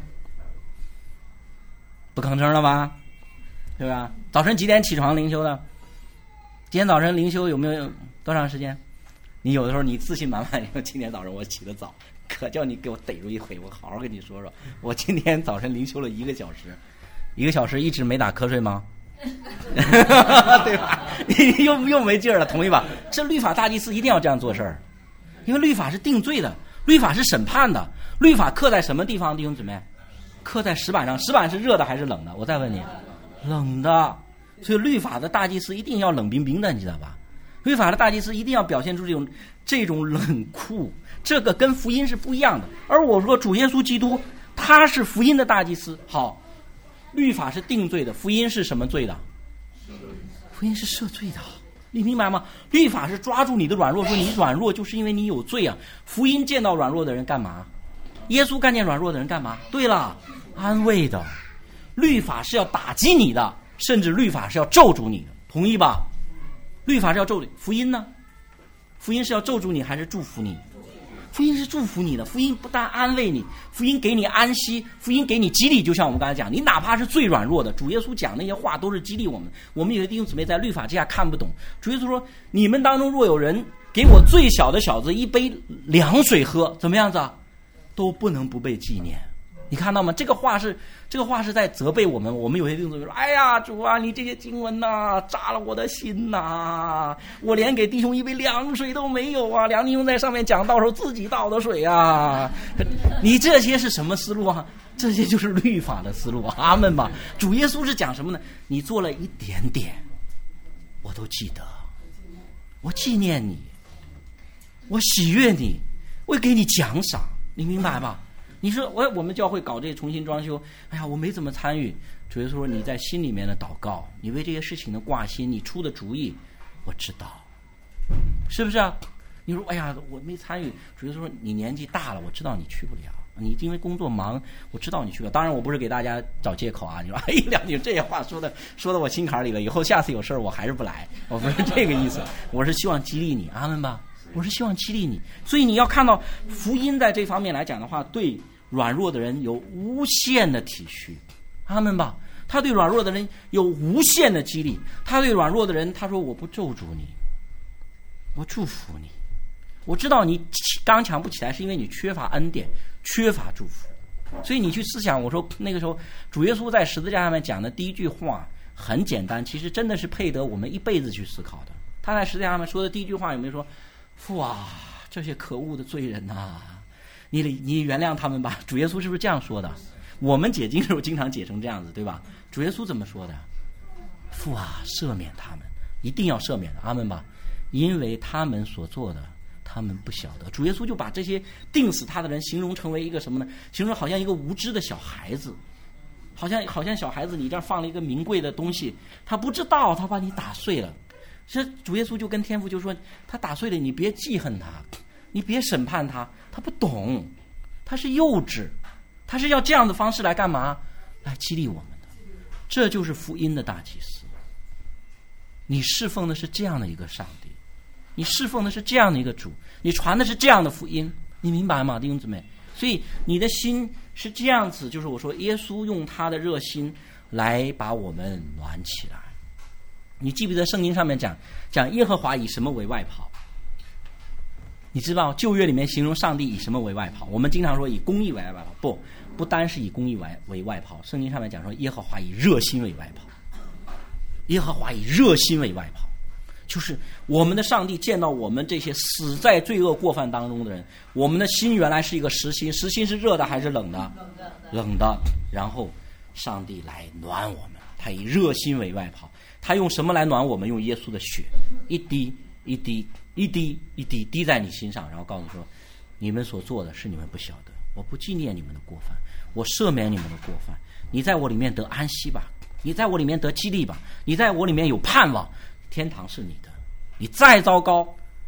不吭声了吧？对吧？早晨几点起床灵修的？今天早晨灵修有没有多长时间？你有的时候你自信满满，说今天早上我起得早，可叫你给我逮住一回，我好好跟你说说，我今天早晨灵修了1个小时，1个小时一直没打瞌睡吗？对吧？你又没劲儿了，同意吧？这律法大祭司一定要这样做事儿，因为律法是定罪的，律法是审判的，律法刻在什么地方？弟兄姊妹，刻在石板上。石板是热的还是冷的？我再问你，冷的。所以律法的大祭司一定要冷冰冰的，你知道吧？律法的大祭司一定要表现出这种冷酷，这个跟福音是不一样的。而我说主耶稣基督他是福音的大祭司，好，律法是定罪的，福音是什么罪的？福音是赦罪的，你明白吗？律法是抓住你的软弱，说你软弱就是因为你有罪啊。福音见到软弱的人干嘛？耶稣看见软弱的人干嘛？对了，安慰的。律法是要打击你的，甚至律法是要咒诅你的，同意吧？律法是要咒诅，福音呢？福音是要咒诅你还是祝福你？福音是祝福你的，福音不但安慰你，福音给你安息，福音给你激励。就像我们刚才讲，你哪怕是最软弱的，主耶稣讲那些话都是激励我们。我们有些弟兄姊妹在律法之下看不懂，主耶稣说，你们当中若有人给我最小的小子一杯凉水喝，怎么样子啊？都不能不被纪念。你看到吗？这个话是在责备我们。我们有些弟兄姊妹说，哎呀，主啊，你这些经文呐，扎了我的心呐，我连给弟兄一杯凉水都没有啊，梁弟兄在上面讲到时候自己倒的水啊。你这些是什么思路啊？这些就是律法的思路。阿们吧。主耶稣是讲什么呢？你做了一点点我都记得，我纪念你，我喜悦你，我给你奖赏，你明白吧？你说我们教会搞这重新装修，哎呀，我没怎么参与。主耶稣说，你在心里面的祷告，你为这些事情的挂心，你出的主意，我知道，是不是啊？你说，哎呀，我没参与。主耶稣说，你年纪大了，我知道你去不了，你因为工作忙，我知道你去不了。当然，我不是给大家找借口啊。你说，哎呀，你这些话说的我心坎里了，以后下次有事儿我还是不来，我不是这个意思，我是希望激励你，阿们吧。我是希望激励你，所以你要看到福音在这方面来讲的话，对软弱的人有无限的体恤，阿们吧。他对软弱的人有无限的激励，他对软弱的人他说，我不咒诅你，我祝福你，我知道你刚强不起来是因为你缺乏恩典，缺乏祝福。所以你去思想，我说那个时候主耶稣在十字架上面讲的第一句话很简单，其实真的是配得我们一辈子去思考的。他在十字架上面说的第一句话有没有说，父啊，这些可恶的罪人啊，你原谅他们吧。主耶稣是不是这样说的？我们解经的时候经常解成这样子，对吧？主耶稣怎么说的？父啊，赦免他们，一定要赦免的，阿们吧。因为他们所做的，他们不晓得。主耶稣就把这些定死他的人形容成为一个什么呢？形容好像一个无知的小孩子，好像小孩子，你这儿放了一个名贵的东西，他不知道，他把你打碎了。其实主耶稣就跟天父就说，他打碎了，你别记恨他，你别审判他，他不懂，他是幼稚，他是要这样的方式来干嘛？来激励我们的。这就是福音的大祭司。你侍奉的是这样的一个上帝，你侍奉的是这样的一个主，你传的是这样的福音，你明白吗，弟兄姊妹？所以你的心是这样子，就是我说耶稣用他的热心来把我们暖起来。你记不记得圣经上面讲耶和华以什么为外袍？你知道旧约里面形容上帝以什么为外袍？我们经常说以公义为外袍，不单是以公义为外袍，圣经上面讲说耶和华以热心为外袍。耶和华以热心为外袍，就是我们的上帝见到我们这些死在罪恶过犯当中的人，我们的心原来是一个实心，实心是热的还是冷的？冷的。然后上帝来暖我们，他以热心为外袍。他用什么来暖我们？用耶稣的血，一滴一滴一滴一滴滴在你心上，然后告诉你说，你们所做的是你们不晓得，我不纪念你们的过犯，我赦免你们的过犯，你在我里面得安息吧，你在我里面得激励吧，你在我里面有盼望，天堂是你的。你再糟糕，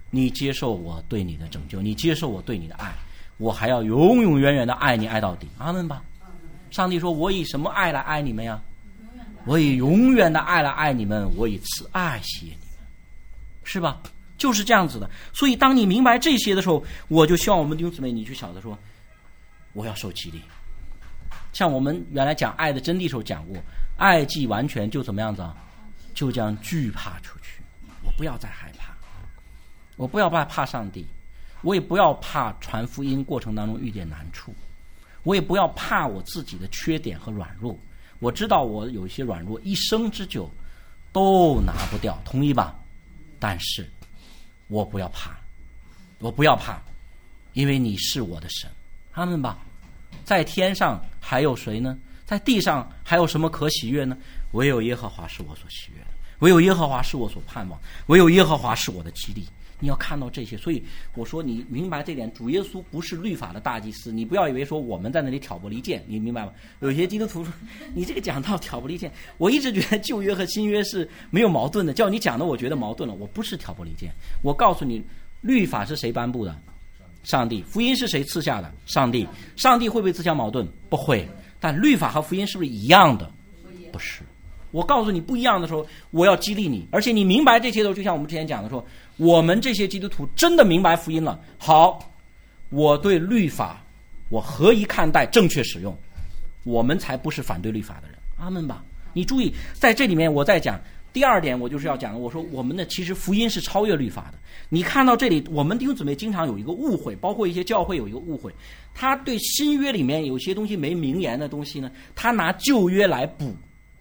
你接受我对你的拯救，你接受我对你的爱，我还要永永远远的爱你，爱到底。阿们吧。上帝说，我以什么爱来爱你们呀？我以永远的爱来爱你们，我以慈爱吸引你们，是吧？就是这样子的。所以当你明白这些的时候，我就希望我们弟兄姊妹你去晓得说，我要受激励。像我们原来讲爱的真谛时候讲过，爱既完全就怎么样子啊？就将惧怕出去。我不要再害怕，我不要怕上帝，我也不要怕传福音过程当中遇见难处，我也不要怕我自己的缺点和软弱。我知道我有一些软弱，一生之久都拿不掉，同意吧？但是我不要怕，我不要怕，因为你是我的神。阿们吧。在天上还有谁呢？在地上还有什么可喜悦呢？唯有耶和华是我所喜悦的，唯有耶和华是我所盼望，唯有耶和华是我的激励。你要看到这些，所以我说你明白这点，主耶稣不是律法的大祭司，你不要以为说我们在那里挑拨离间，你明白吗？有些基督徒说你这个讲道挑拨离间，我一直觉得旧约和新约是没有矛盾的，叫你讲的我觉得矛盾了，我不是挑拨离间。我告诉你，律法是谁颁布的？上帝。福音是谁赐下的？上帝。上帝会不会自相矛盾？不会。但律法和福音是不是一样的？不是。我告诉你不一样的时候，我要激励你，而且你明白这些的时候，就像我们之前讲的说，我们这些基督徒真的明白福音了，好，我对律法我何以看待，正确使用，我们才不是反对律法的人。阿们吧。你注意，在这里面我在讲第二点，我就是要讲的，我说我们的其实福音是超越律法的。你看到这里，我们弟兄姊妹经常有一个误会，包括一些教会有一个误会，他对新约里面有些东西没明言的东西呢，他拿旧约来补，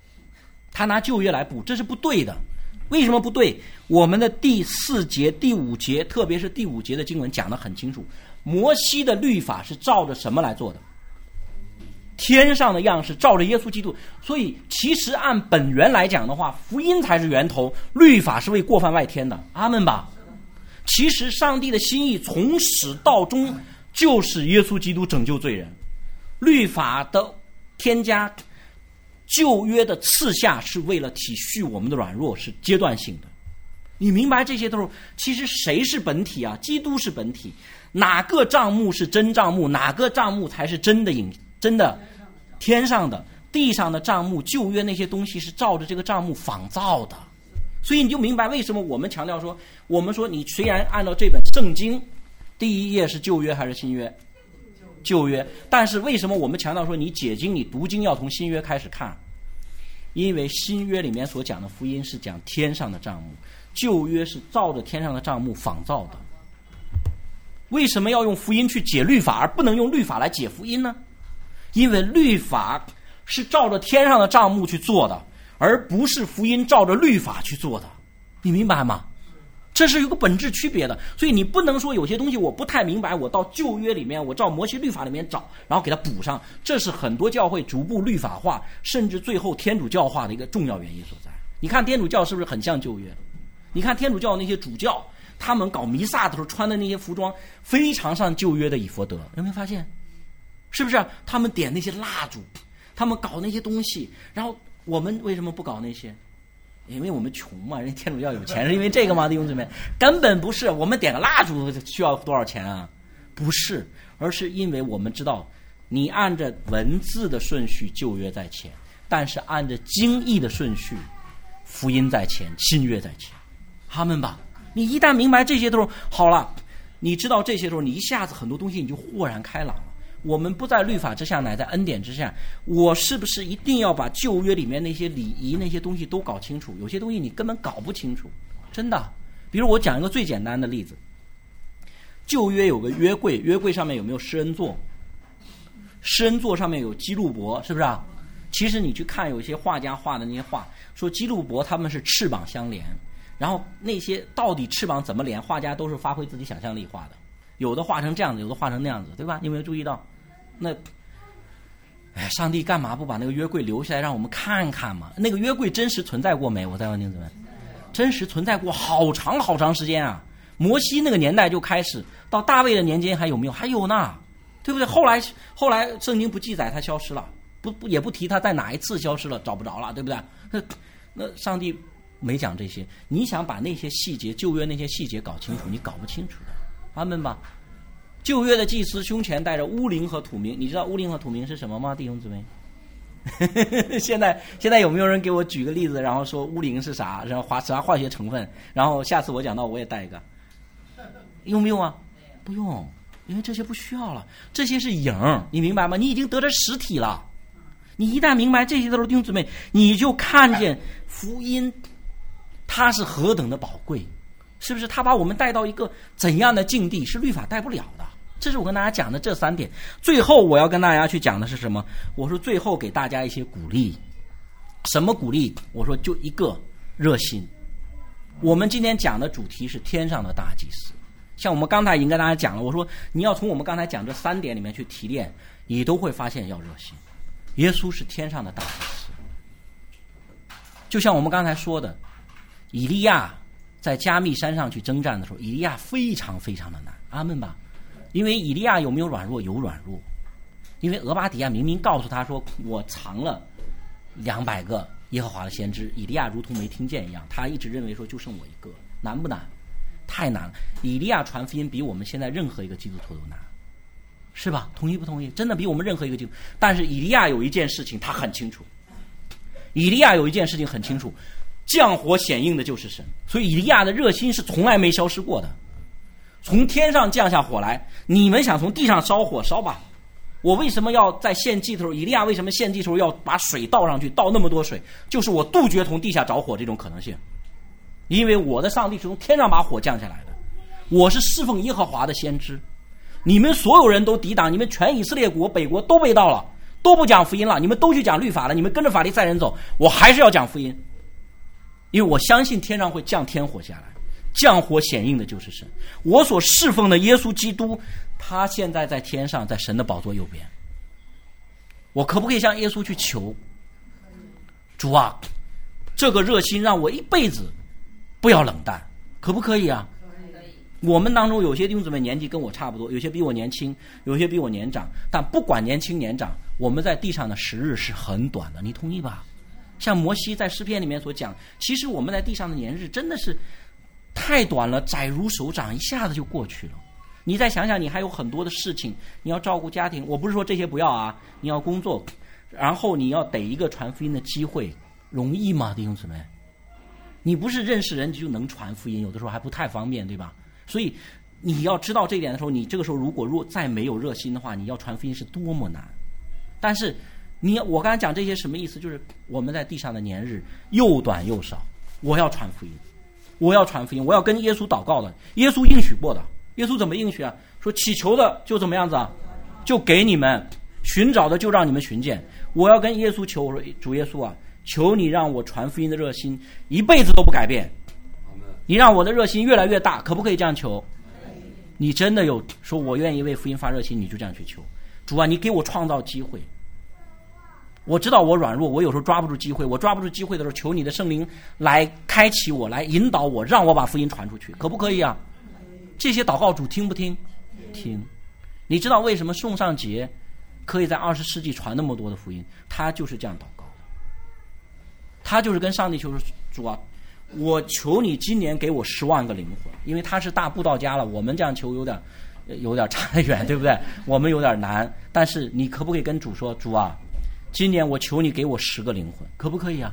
这是不对的。为什么不对？我们的第4节、第5节，特别是第5节的经文讲得很清楚，摩西的律法是照着什么来做的？天上的样式，照着耶稣基督。所以其实按本源来讲的话，福音才是源头，律法是为过犯外添的。阿们吧。其实上帝的心意从始到终就是耶稣基督拯救罪人，律法的添加，旧约的赐下是为了体恤我们的软弱，是阶段性的。你明白这些都是，其实谁是本体啊？基督是本体。哪个帐幕是真帐幕？哪个帐幕才是真的天上的地上的帐幕？旧约那些东西是照着这个帐幕仿造的。所以你就明白为什么我们强调说，我们说你虽然按照这本圣经第一页是旧约还是新约？旧约。但是为什么我们强调说你解经你读经要从新约开始看？因为新约里面所讲的福音是讲天上的帐幕，旧约是照着天上的帐幕仿造的。为什么要用福音去解律法，而不能用律法来解福音呢？因为律法是照着天上的帐幕去做的，而不是福音照着律法去做的。你明白吗？这是有个本质区别的。所以你不能说有些东西我不太明白，我到旧约里面我照摩西律法里面找，然后给它补上。这是很多教会逐步律法化，甚至最后天主教化的一个重要原因所在。你看天主教是不是很像旧约？你看天主教那些主教，他们搞弥撒的时候穿的那些服装非常像旧约的以弗德，有没有发现？是不是？他们点那些蜡烛，他们搞那些东西，然后我们为什么不搞那些？因为我们穷嘛，人家天主教有钱是因为这个吗？弟兄姊妹，根本不是。我们点个蜡烛需要多少钱啊？不是，而是因为我们知道，你按着文字的顺序，旧约在前，但是按着经义的顺序，福音在前，新约在前。阿们吧。你一旦明白这些都是好了，你知道这些时候，你一下子很多东西你就豁然开朗了。我们不在律法之下，乃在恩典之下。我是不是一定要把旧约里面那些礼仪那些东西都搞清楚？有些东西你根本搞不清楚，真的。比如我讲一个最简单的例子，旧约有个约柜，约柜上面有没有施恩座？施恩座上面有基路伯，是不是啊？其实你去看有些画家画的那些画，说基路伯他们是翅膀相连，然后那些到底翅膀怎么连，画家都是发挥自己想象力画的。有的画成这样子，有的画成那样子，对吧？你有没有注意到？那，上帝干嘛不把那个约柜留下来让我们看看嘛？那个约柜真实存在过没？我再问您怎么？真实存在过好长好长时间啊！摩西那个年代就开始，到大卫的年间还有没有？还有呢，对不对？后来圣经不记载它消失了，也不提它在哪一次消失了，找不着了，对不对？那上帝没讲这些。你想把那些细节，旧约那些细节搞清楚，你搞不清楚的。阿们吧。旧约的祭司胸前带着乌灵和土明，你知道乌灵和土明是什么吗，弟兄姊妹？现在有没有人给我举个例子，然后说乌灵是啥，然后啥化学成分，然后下次我讲到我也带一个，用不用啊？不用，因为这些不需要了，这些是影，你明白吗？你已经得着实体了，你一旦明白这些都是弟兄姊妹，你就看见福音它是何等的宝贵，是不是？它把我们带到一个怎样的境地，是律法带不了的。这是我跟大家讲的这3点。最后我要跟大家去讲的是什么？我说最后给大家一些鼓励。什么鼓励？我说就一个热心。我们今天讲的主题是天上的大祭司。像我们刚才已经跟大家讲了，我说你要从我们刚才讲这3点里面去提炼，你都会发现要热心。耶稣是天上的大祭司。就像我们刚才说的，以利亚在加密山上去征战的时候，以利亚非常非常的难。阿们吧。因为以利亚有没有软弱？有软弱。因为俄巴底亚明明告诉他说，我藏了200个耶和华的先知，以利亚如同没听见一样，他一直认为说就剩我一个。难不难？太难了。以利亚传福音比我们现在任何一个基督徒都难，是吧？同意不同意？真的比我们任何一个基督徒。但是以利亚有一件事情他很清楚，以利亚有一件事情很清楚，降火显应的就是神。所以以利亚的热心是从来没消失过的。从天上降下火来，你们想从地上烧火烧吧。我为什么要在献祭的时候，以利亚为什么献祭的时候要把水倒上去，倒那么多水，就是我杜绝从地下着火这种可能性。因为我的上帝是从天上把火降下来的，我是侍奉耶和华的先知。你们所有人都抵挡，你们全以色列国北国都被盗了，都不讲福音了，你们都去讲律法了，你们跟着法利赛人走，我还是要讲福音。因为我相信天上会降天火下来，降火显应的就是神。我所侍奉的耶稣基督，他现在在天上，在神的宝座右边。我可不可以向耶稣去求，主啊，这个热心让我一辈子不要冷淡，可不可以啊？我们当中有些弟兄姊妹年纪跟我差不多，有些比我年轻，有些比我年长，但不管年轻年长，我们在地上的时日是很短的，你同意吧？像摩西在诗篇里面所讲，其实我们在地上的年日真的是太短了，窄如手掌，一下子就过去了。你再想想，你还有很多的事情，你要照顾家庭，我不是说这些不要啊，你要工作，然后你要得一个传福音的机会，容易吗，弟兄姊妹？你不是认识人就能传福音，有的时候还不太方便，对吧？所以你要知道这一点的时候，你这个时候如果再没有热心的话，你要传福音是多么难。但是我刚才讲这些什么意思？就是我们在地上的年日又短又少，我要传福音，我要传福音，我要跟耶稣祷告的。耶稣应许过的，耶稣怎么应许啊？说祈求的就怎么样子啊，就给你们；寻找的就让你们寻见。我要跟耶稣求，我说主耶稣啊，求你让我传福音的热心一辈子都不改变，你让我的热心越来越大，可不可以这样求？你真的有说我愿意为福音发热心，你就这样去求。主啊，你给我创造机会。我知道我软弱，我有时候抓不住机会，我抓不住机会的时候，求你的圣灵来开启我，来引导我，让我把福音传出去，可不可以啊？这些祷告主听不听？听。你知道为什么宋尚节可以在20世纪传那么多的福音？他就是这样祷告的，他就是跟上帝求说，主啊，我求你今年给我10万个灵魂，因为他是大布道家了，我们这样求有点差得远，对不对？我们有点难，但是你可不可以跟主说，主啊，今年我求你给我10个灵魂，可不可以啊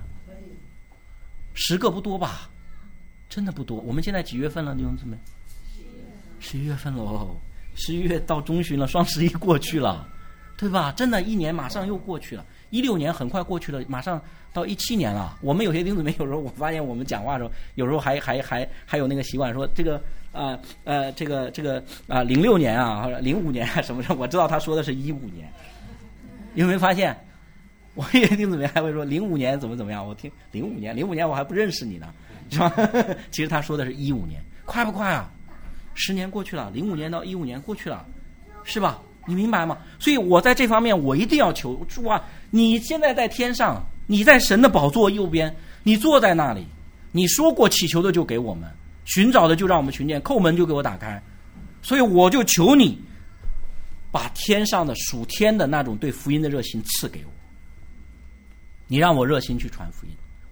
？10个不多吧？真的不多。我们现在几月份了，弟兄姊妹？11月份喽，11月到中旬了，双11过去了，对吧？真的，一年马上又过去了，16年很快过去了，马上到17年了。我们有些弟兄姊妹，有时候我发现我们讲话的时候，有时候还有那个习惯说这个06年啊，05年啊什么的，我知道他说的是15年。有没有发现？我有些弟兄姊妹还会说05年怎么样？我听05年我还不认识你呢，是吧？其实他说的是15年，快不快啊？10年过去了，05年到15年过去了，是吧？你明白吗？所以我在这方面我一定要求主啊！你现在在天上，你在神的宝座右边，你坐在那里，你说过祈求的就给我们，寻找的就让我们寻见，叩门就给我打开。所以我就求你，把天上的属天的那种对福音的热心赐给我。你让我热心去传福音，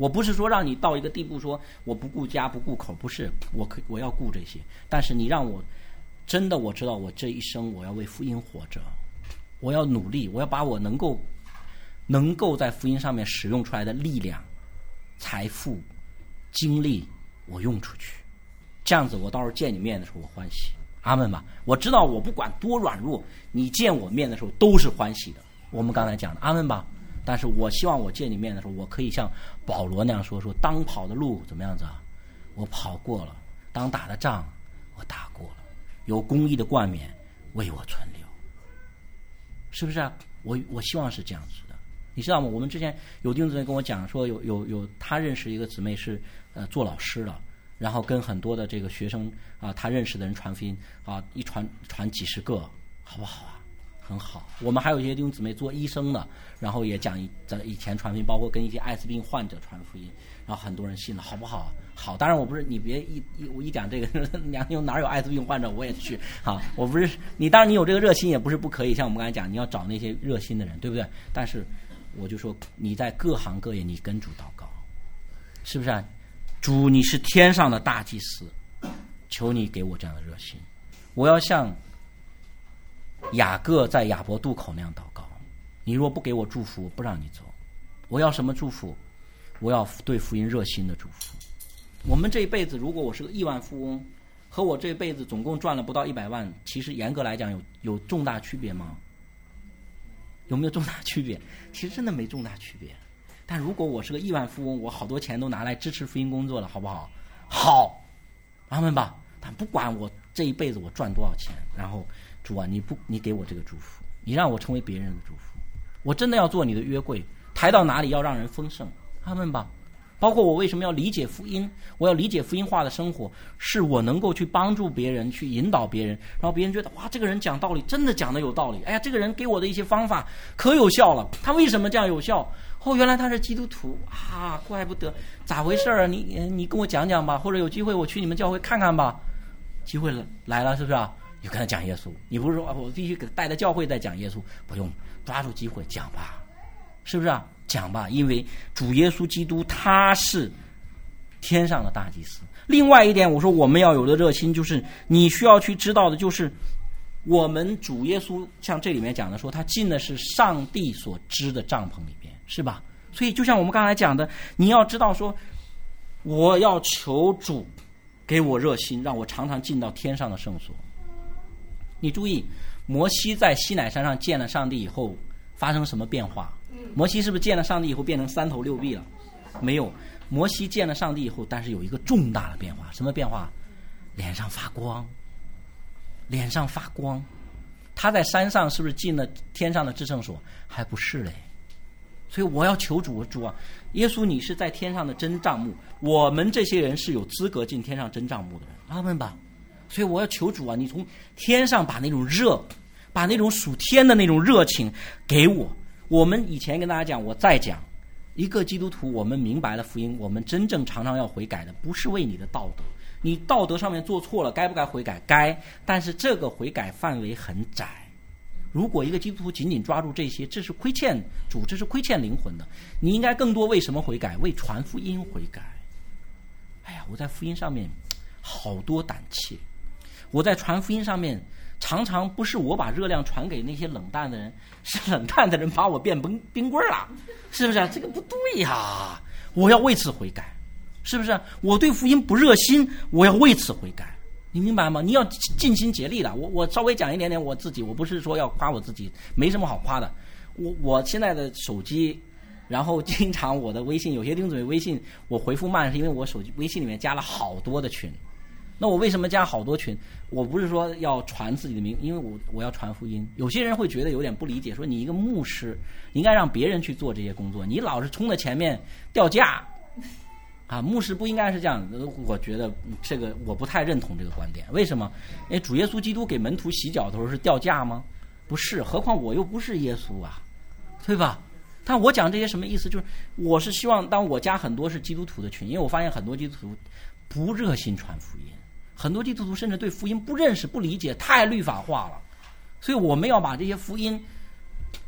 我不是说让你到一个地步说我不顾家不顾口，不是，我要顾这些，但是你让我真的我知道我这一生我要为福音活着，我要努力，我要把我能够在福音上面使用出来的力量、财富、精力我用出去，这样子我到时候见你面的时候我欢喜。阿们吧。我知道我不管多软弱，你见我面的时候都是欢喜的，我们刚才讲的，阿们吧。但是我希望我见你面的时候，我可以像保罗那样说当跑的路怎么样子啊，我跑过了，当打的仗我打过了，有公义的冠冕为我存留，是不是啊？我希望是这样子的。你知道吗？我们之前有弟兄姊妹跟我讲说，有他认识一个姊妹是做老师了，然后跟很多的这个学生他认识的人传福音一传几十个，好不好啊？很好。我们还有一些弟兄姊妹做医生的，然后也讲以前传福音，包括跟一些艾滋病患者传福音，然后很多人信了，好不好？好。当然我不是你别我一讲这个娘牛哪有艾滋病患者我也去我不是你，当然你有这个热心也不是不可以，像我们刚才讲你要找那些热心的人，对不对？但是我就说你在各行各业你跟主祷告，是不是啊？主你是天上的大祭司，求你给我这样的热心，我要像雅各在雅博渡口那样祷告，你若不给我祝福，我不让你走。我要什么祝福？我要对福音热心的祝福。我们这一辈子，如果我是个亿万富翁，和我这一辈子总共赚了不到100万，其实严格来讲有重大区别吗？有没有重大区别？其实真的没重大区别。但如果我是个亿万富翁，我好多钱都拿来支持福音工作了，好不好？好，阿们吧。但不管我这一辈子我赚多少钱，然后主啊，你给我这个祝福，你让我成为别人的祝福，我真的要做你的约柜，抬到哪里要让人丰盛，阿们吧。包括我为什么要理解福音，我要理解福音化的生活，是我能够去帮助别人，去引导别人，然后别人觉得哇，这个人讲道理真的讲得有道理，哎呀，这个人给我的一些方法可有效了，他为什么这样有效？原来他是基督徒怪不得，咋回事啊？你跟我讲讲吧，或者有机会我去你们教会看看吧。机会来了，是不是啊？你跟他讲耶稣，你不是说我必须给他带到教会再讲耶稣，不用，抓住机会讲吧，是不是啊？讲吧，因为主耶稣基督他是天上的大祭司。另外一点，我说我们要有的热心，就是你需要去知道的，就是我们主耶稣像这里面讲的说，他进的是上帝所知的帐篷里边，是吧？所以就像我们刚才讲的，你要知道说，我要求主给我热心，让我常常进到天上的圣所。你注意，摩西在西乃山上见了上帝以后发生什么变化？摩西是不是见了上帝以后变成3头6臂了？没有，摩西见了上帝以后，但是有一个重大的变化。什么变化？脸上发光，脸上发光。他在山上是不是进了天上的至圣所？还不是嘞。所以我要求主啊，耶稣你是在天上的真帐幕，我们这些人是有资格进天上真帐幕的人，阿们吧。所以我要求主啊，你从天上把那种热，把那种属天的那种热情给我。我们以前跟大家讲，我再讲，一个基督徒我们明白了福音，我们真正常常要悔改的不是为你的道德，你道德上面做错了该不该悔改？该，但是这个悔改范围很窄。如果一个基督徒仅仅抓住这些，这是亏欠主，这是亏欠灵魂的。你应该更多为什么悔改？为传福音悔改。哎呀，我在福音上面好多胆怯，我在传福音上面常常不是我把热量传给那些冷淡的人，是冷淡的人把我变冰棍了，是不是？这个不对呀，我要为此悔改，是不是？我对福音不热心，我要为此悔改，你明白吗？你要尽心竭力的。我稍微讲一点点我自己，我不是说要夸我自己，没什么好夸的。我现在的手机，然后经常我的微信，有些弟兄姊妹微信我回复慢，是因为我手机微信里面加了好多的群。那我为什么加好多群？我不是说要传自己的名，因为我要传福音。有些人会觉得有点不理解，说你一个牧师，你应该让别人去做这些工作，你老是冲在前面掉价牧师不应该是这样。我觉得这个我不太认同这个观点。为什么？因为主耶稣基督给门徒洗脚的时候是掉价吗？不是，何况我又不是耶稣啊，对吧？但我讲这些什么意思？就是我是希望当我加很多是基督徒的群，因为我发现很多基督徒不热心传福音，很多基督徒甚至对福音不认识不理解，太律法化了。所以我们要把这些福音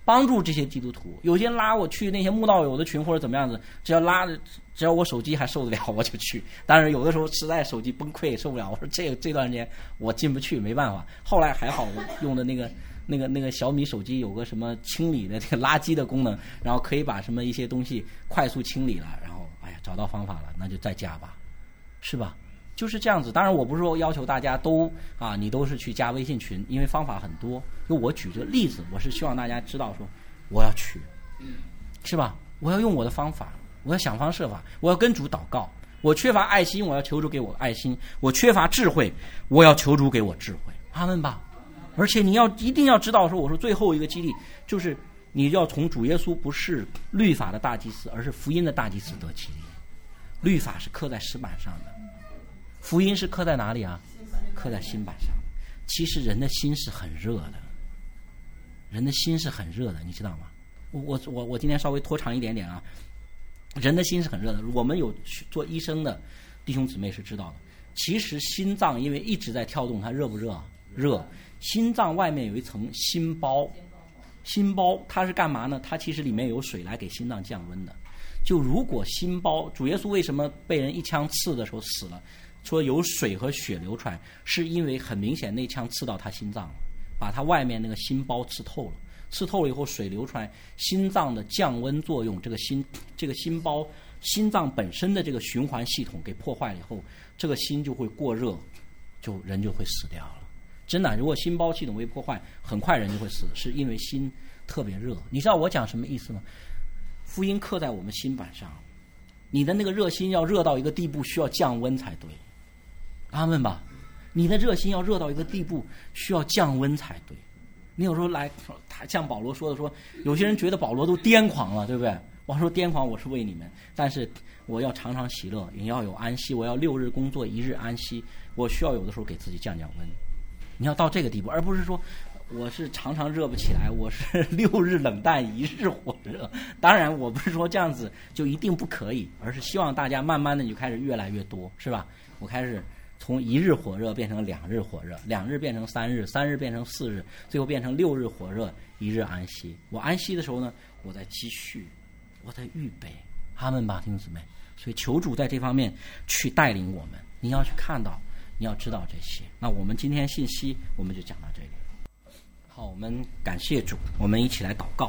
帮助这些基督徒。有些人拉我去那些慕道友的群或者怎么样子，只要我手机还受得了我就去。当然有的时候实在手机崩溃受不了，我说这段时间我进不去，没办法。后来还好，我用的那个小米手机有个什么清理的这个垃圾的功能，然后可以把什么一些东西快速清理了，然后找到方法了，那就再加吧，是吧？就是这样子。当然我不是说要求大家都你都是去加微信群，因为方法很多。就我举这个例子，我是希望大家知道说我要去，是吧？我要用我的方法，我要想方设法，我要跟主祷告。我缺乏爱心，我要求主给我爱心；我缺乏智慧，我要求主给我智慧。阿们吧。而且你一定要知道说，我说最后一个激励就是你要从主耶稣不是律法的大祭司，而是福音的大祭司得激励。律法是刻在石板上的，福音是刻在哪里啊？刻在心板上。其实人的心是很热的，人的心是很热的，你知道吗？我今天稍微拖长一点点啊。人的心是很热的，我们有做医生的弟兄姊妹是知道的。其实心脏因为一直在跳动，它热不热？热。心脏外面有一层心包，心包它是干嘛呢？它其实里面有水来给心脏降温的。就如果心包，主耶稣为什么被人一枪刺的时候死了？说有水和血流出来，是因为很明显那枪刺到他心脏了，把他外面那个心包刺透了。刺透了以后，水流出来，心脏的降温作用，这个心包，心脏本身的这个循环系统给破坏了以后，这个心就会过热，人就会死掉了。真的，如果心包系统被破坏，很快人就会死，是因为心特别热。你知道我讲什么意思吗？福音刻在我们心板上，你的那个热心要热到一个地步，需要降温才对。阿们吧。你的热心要热到一个地步，需要降温才对。你有时候像保罗说的说，有些人觉得保罗都癫狂了，对不对？我说癫狂，我是为你们，但是我要常常喜乐，也要有安息。我要6日工作，1日安息。我需要有的时候给自己降温。你要到这个地步，而不是说我是常常热不起来，我是6日冷淡1日火热。当然我不是说这样子就一定不可以，而是希望大家慢慢的就开始越来越多，是吧？我开始从1日火热变成2日火热，2日变成3日，3日变成4日，最后变成6日火热，1日安息。我安息的时候呢，我在积蓄，我在预备。阿们吧，弟兄姊妹。所以求主在这方面去带领我们，你要去看到，你要知道这些。那我们今天信息我们就讲到这里。好，我们感谢主，我们一起来祷告。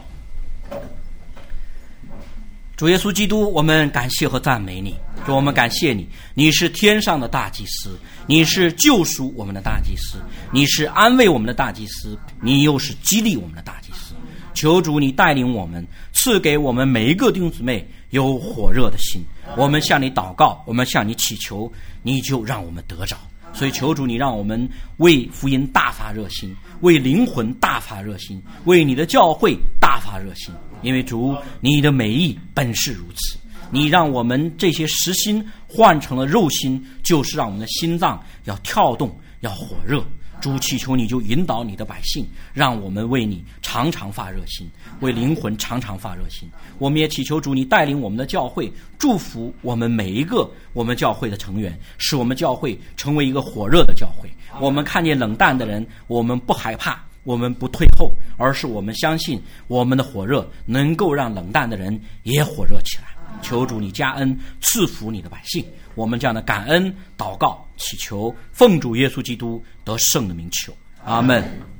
主耶稣基督，我们感谢和赞美你。主，我们感谢你，你是天上的大祭司，你是救赎我们的大祭司，你是安慰我们的大祭司，你又是激励我们的大祭司。求主你带领我们，赐给我们每一个弟兄姊妹有火热的心。我们向你祷告，我们向你祈求，你就让我们得着。所以求主你让我们为福音大发热心，为灵魂大发热心，为你的教会大发热心。因为主你的美意本是如此，你让我们这些实心换成了肉心，就是让我们的心脏要跳动，要火热。主，祈求你就引导你的百姓，让我们为你常常发热心，为灵魂常常发热心。我们也祈求主你带领我们的教会，祝福我们每一个我们教会的成员，使我们教会成为一个火热的教会。我们看见冷淡的人，我们不害怕，我们不退后，而是我们相信我们的火热能够让冷淡的人也火热起来。求主你加恩赐福你的百姓，我们这样的感恩祷告祈求，奉主耶稣基督得胜的名求，阿们。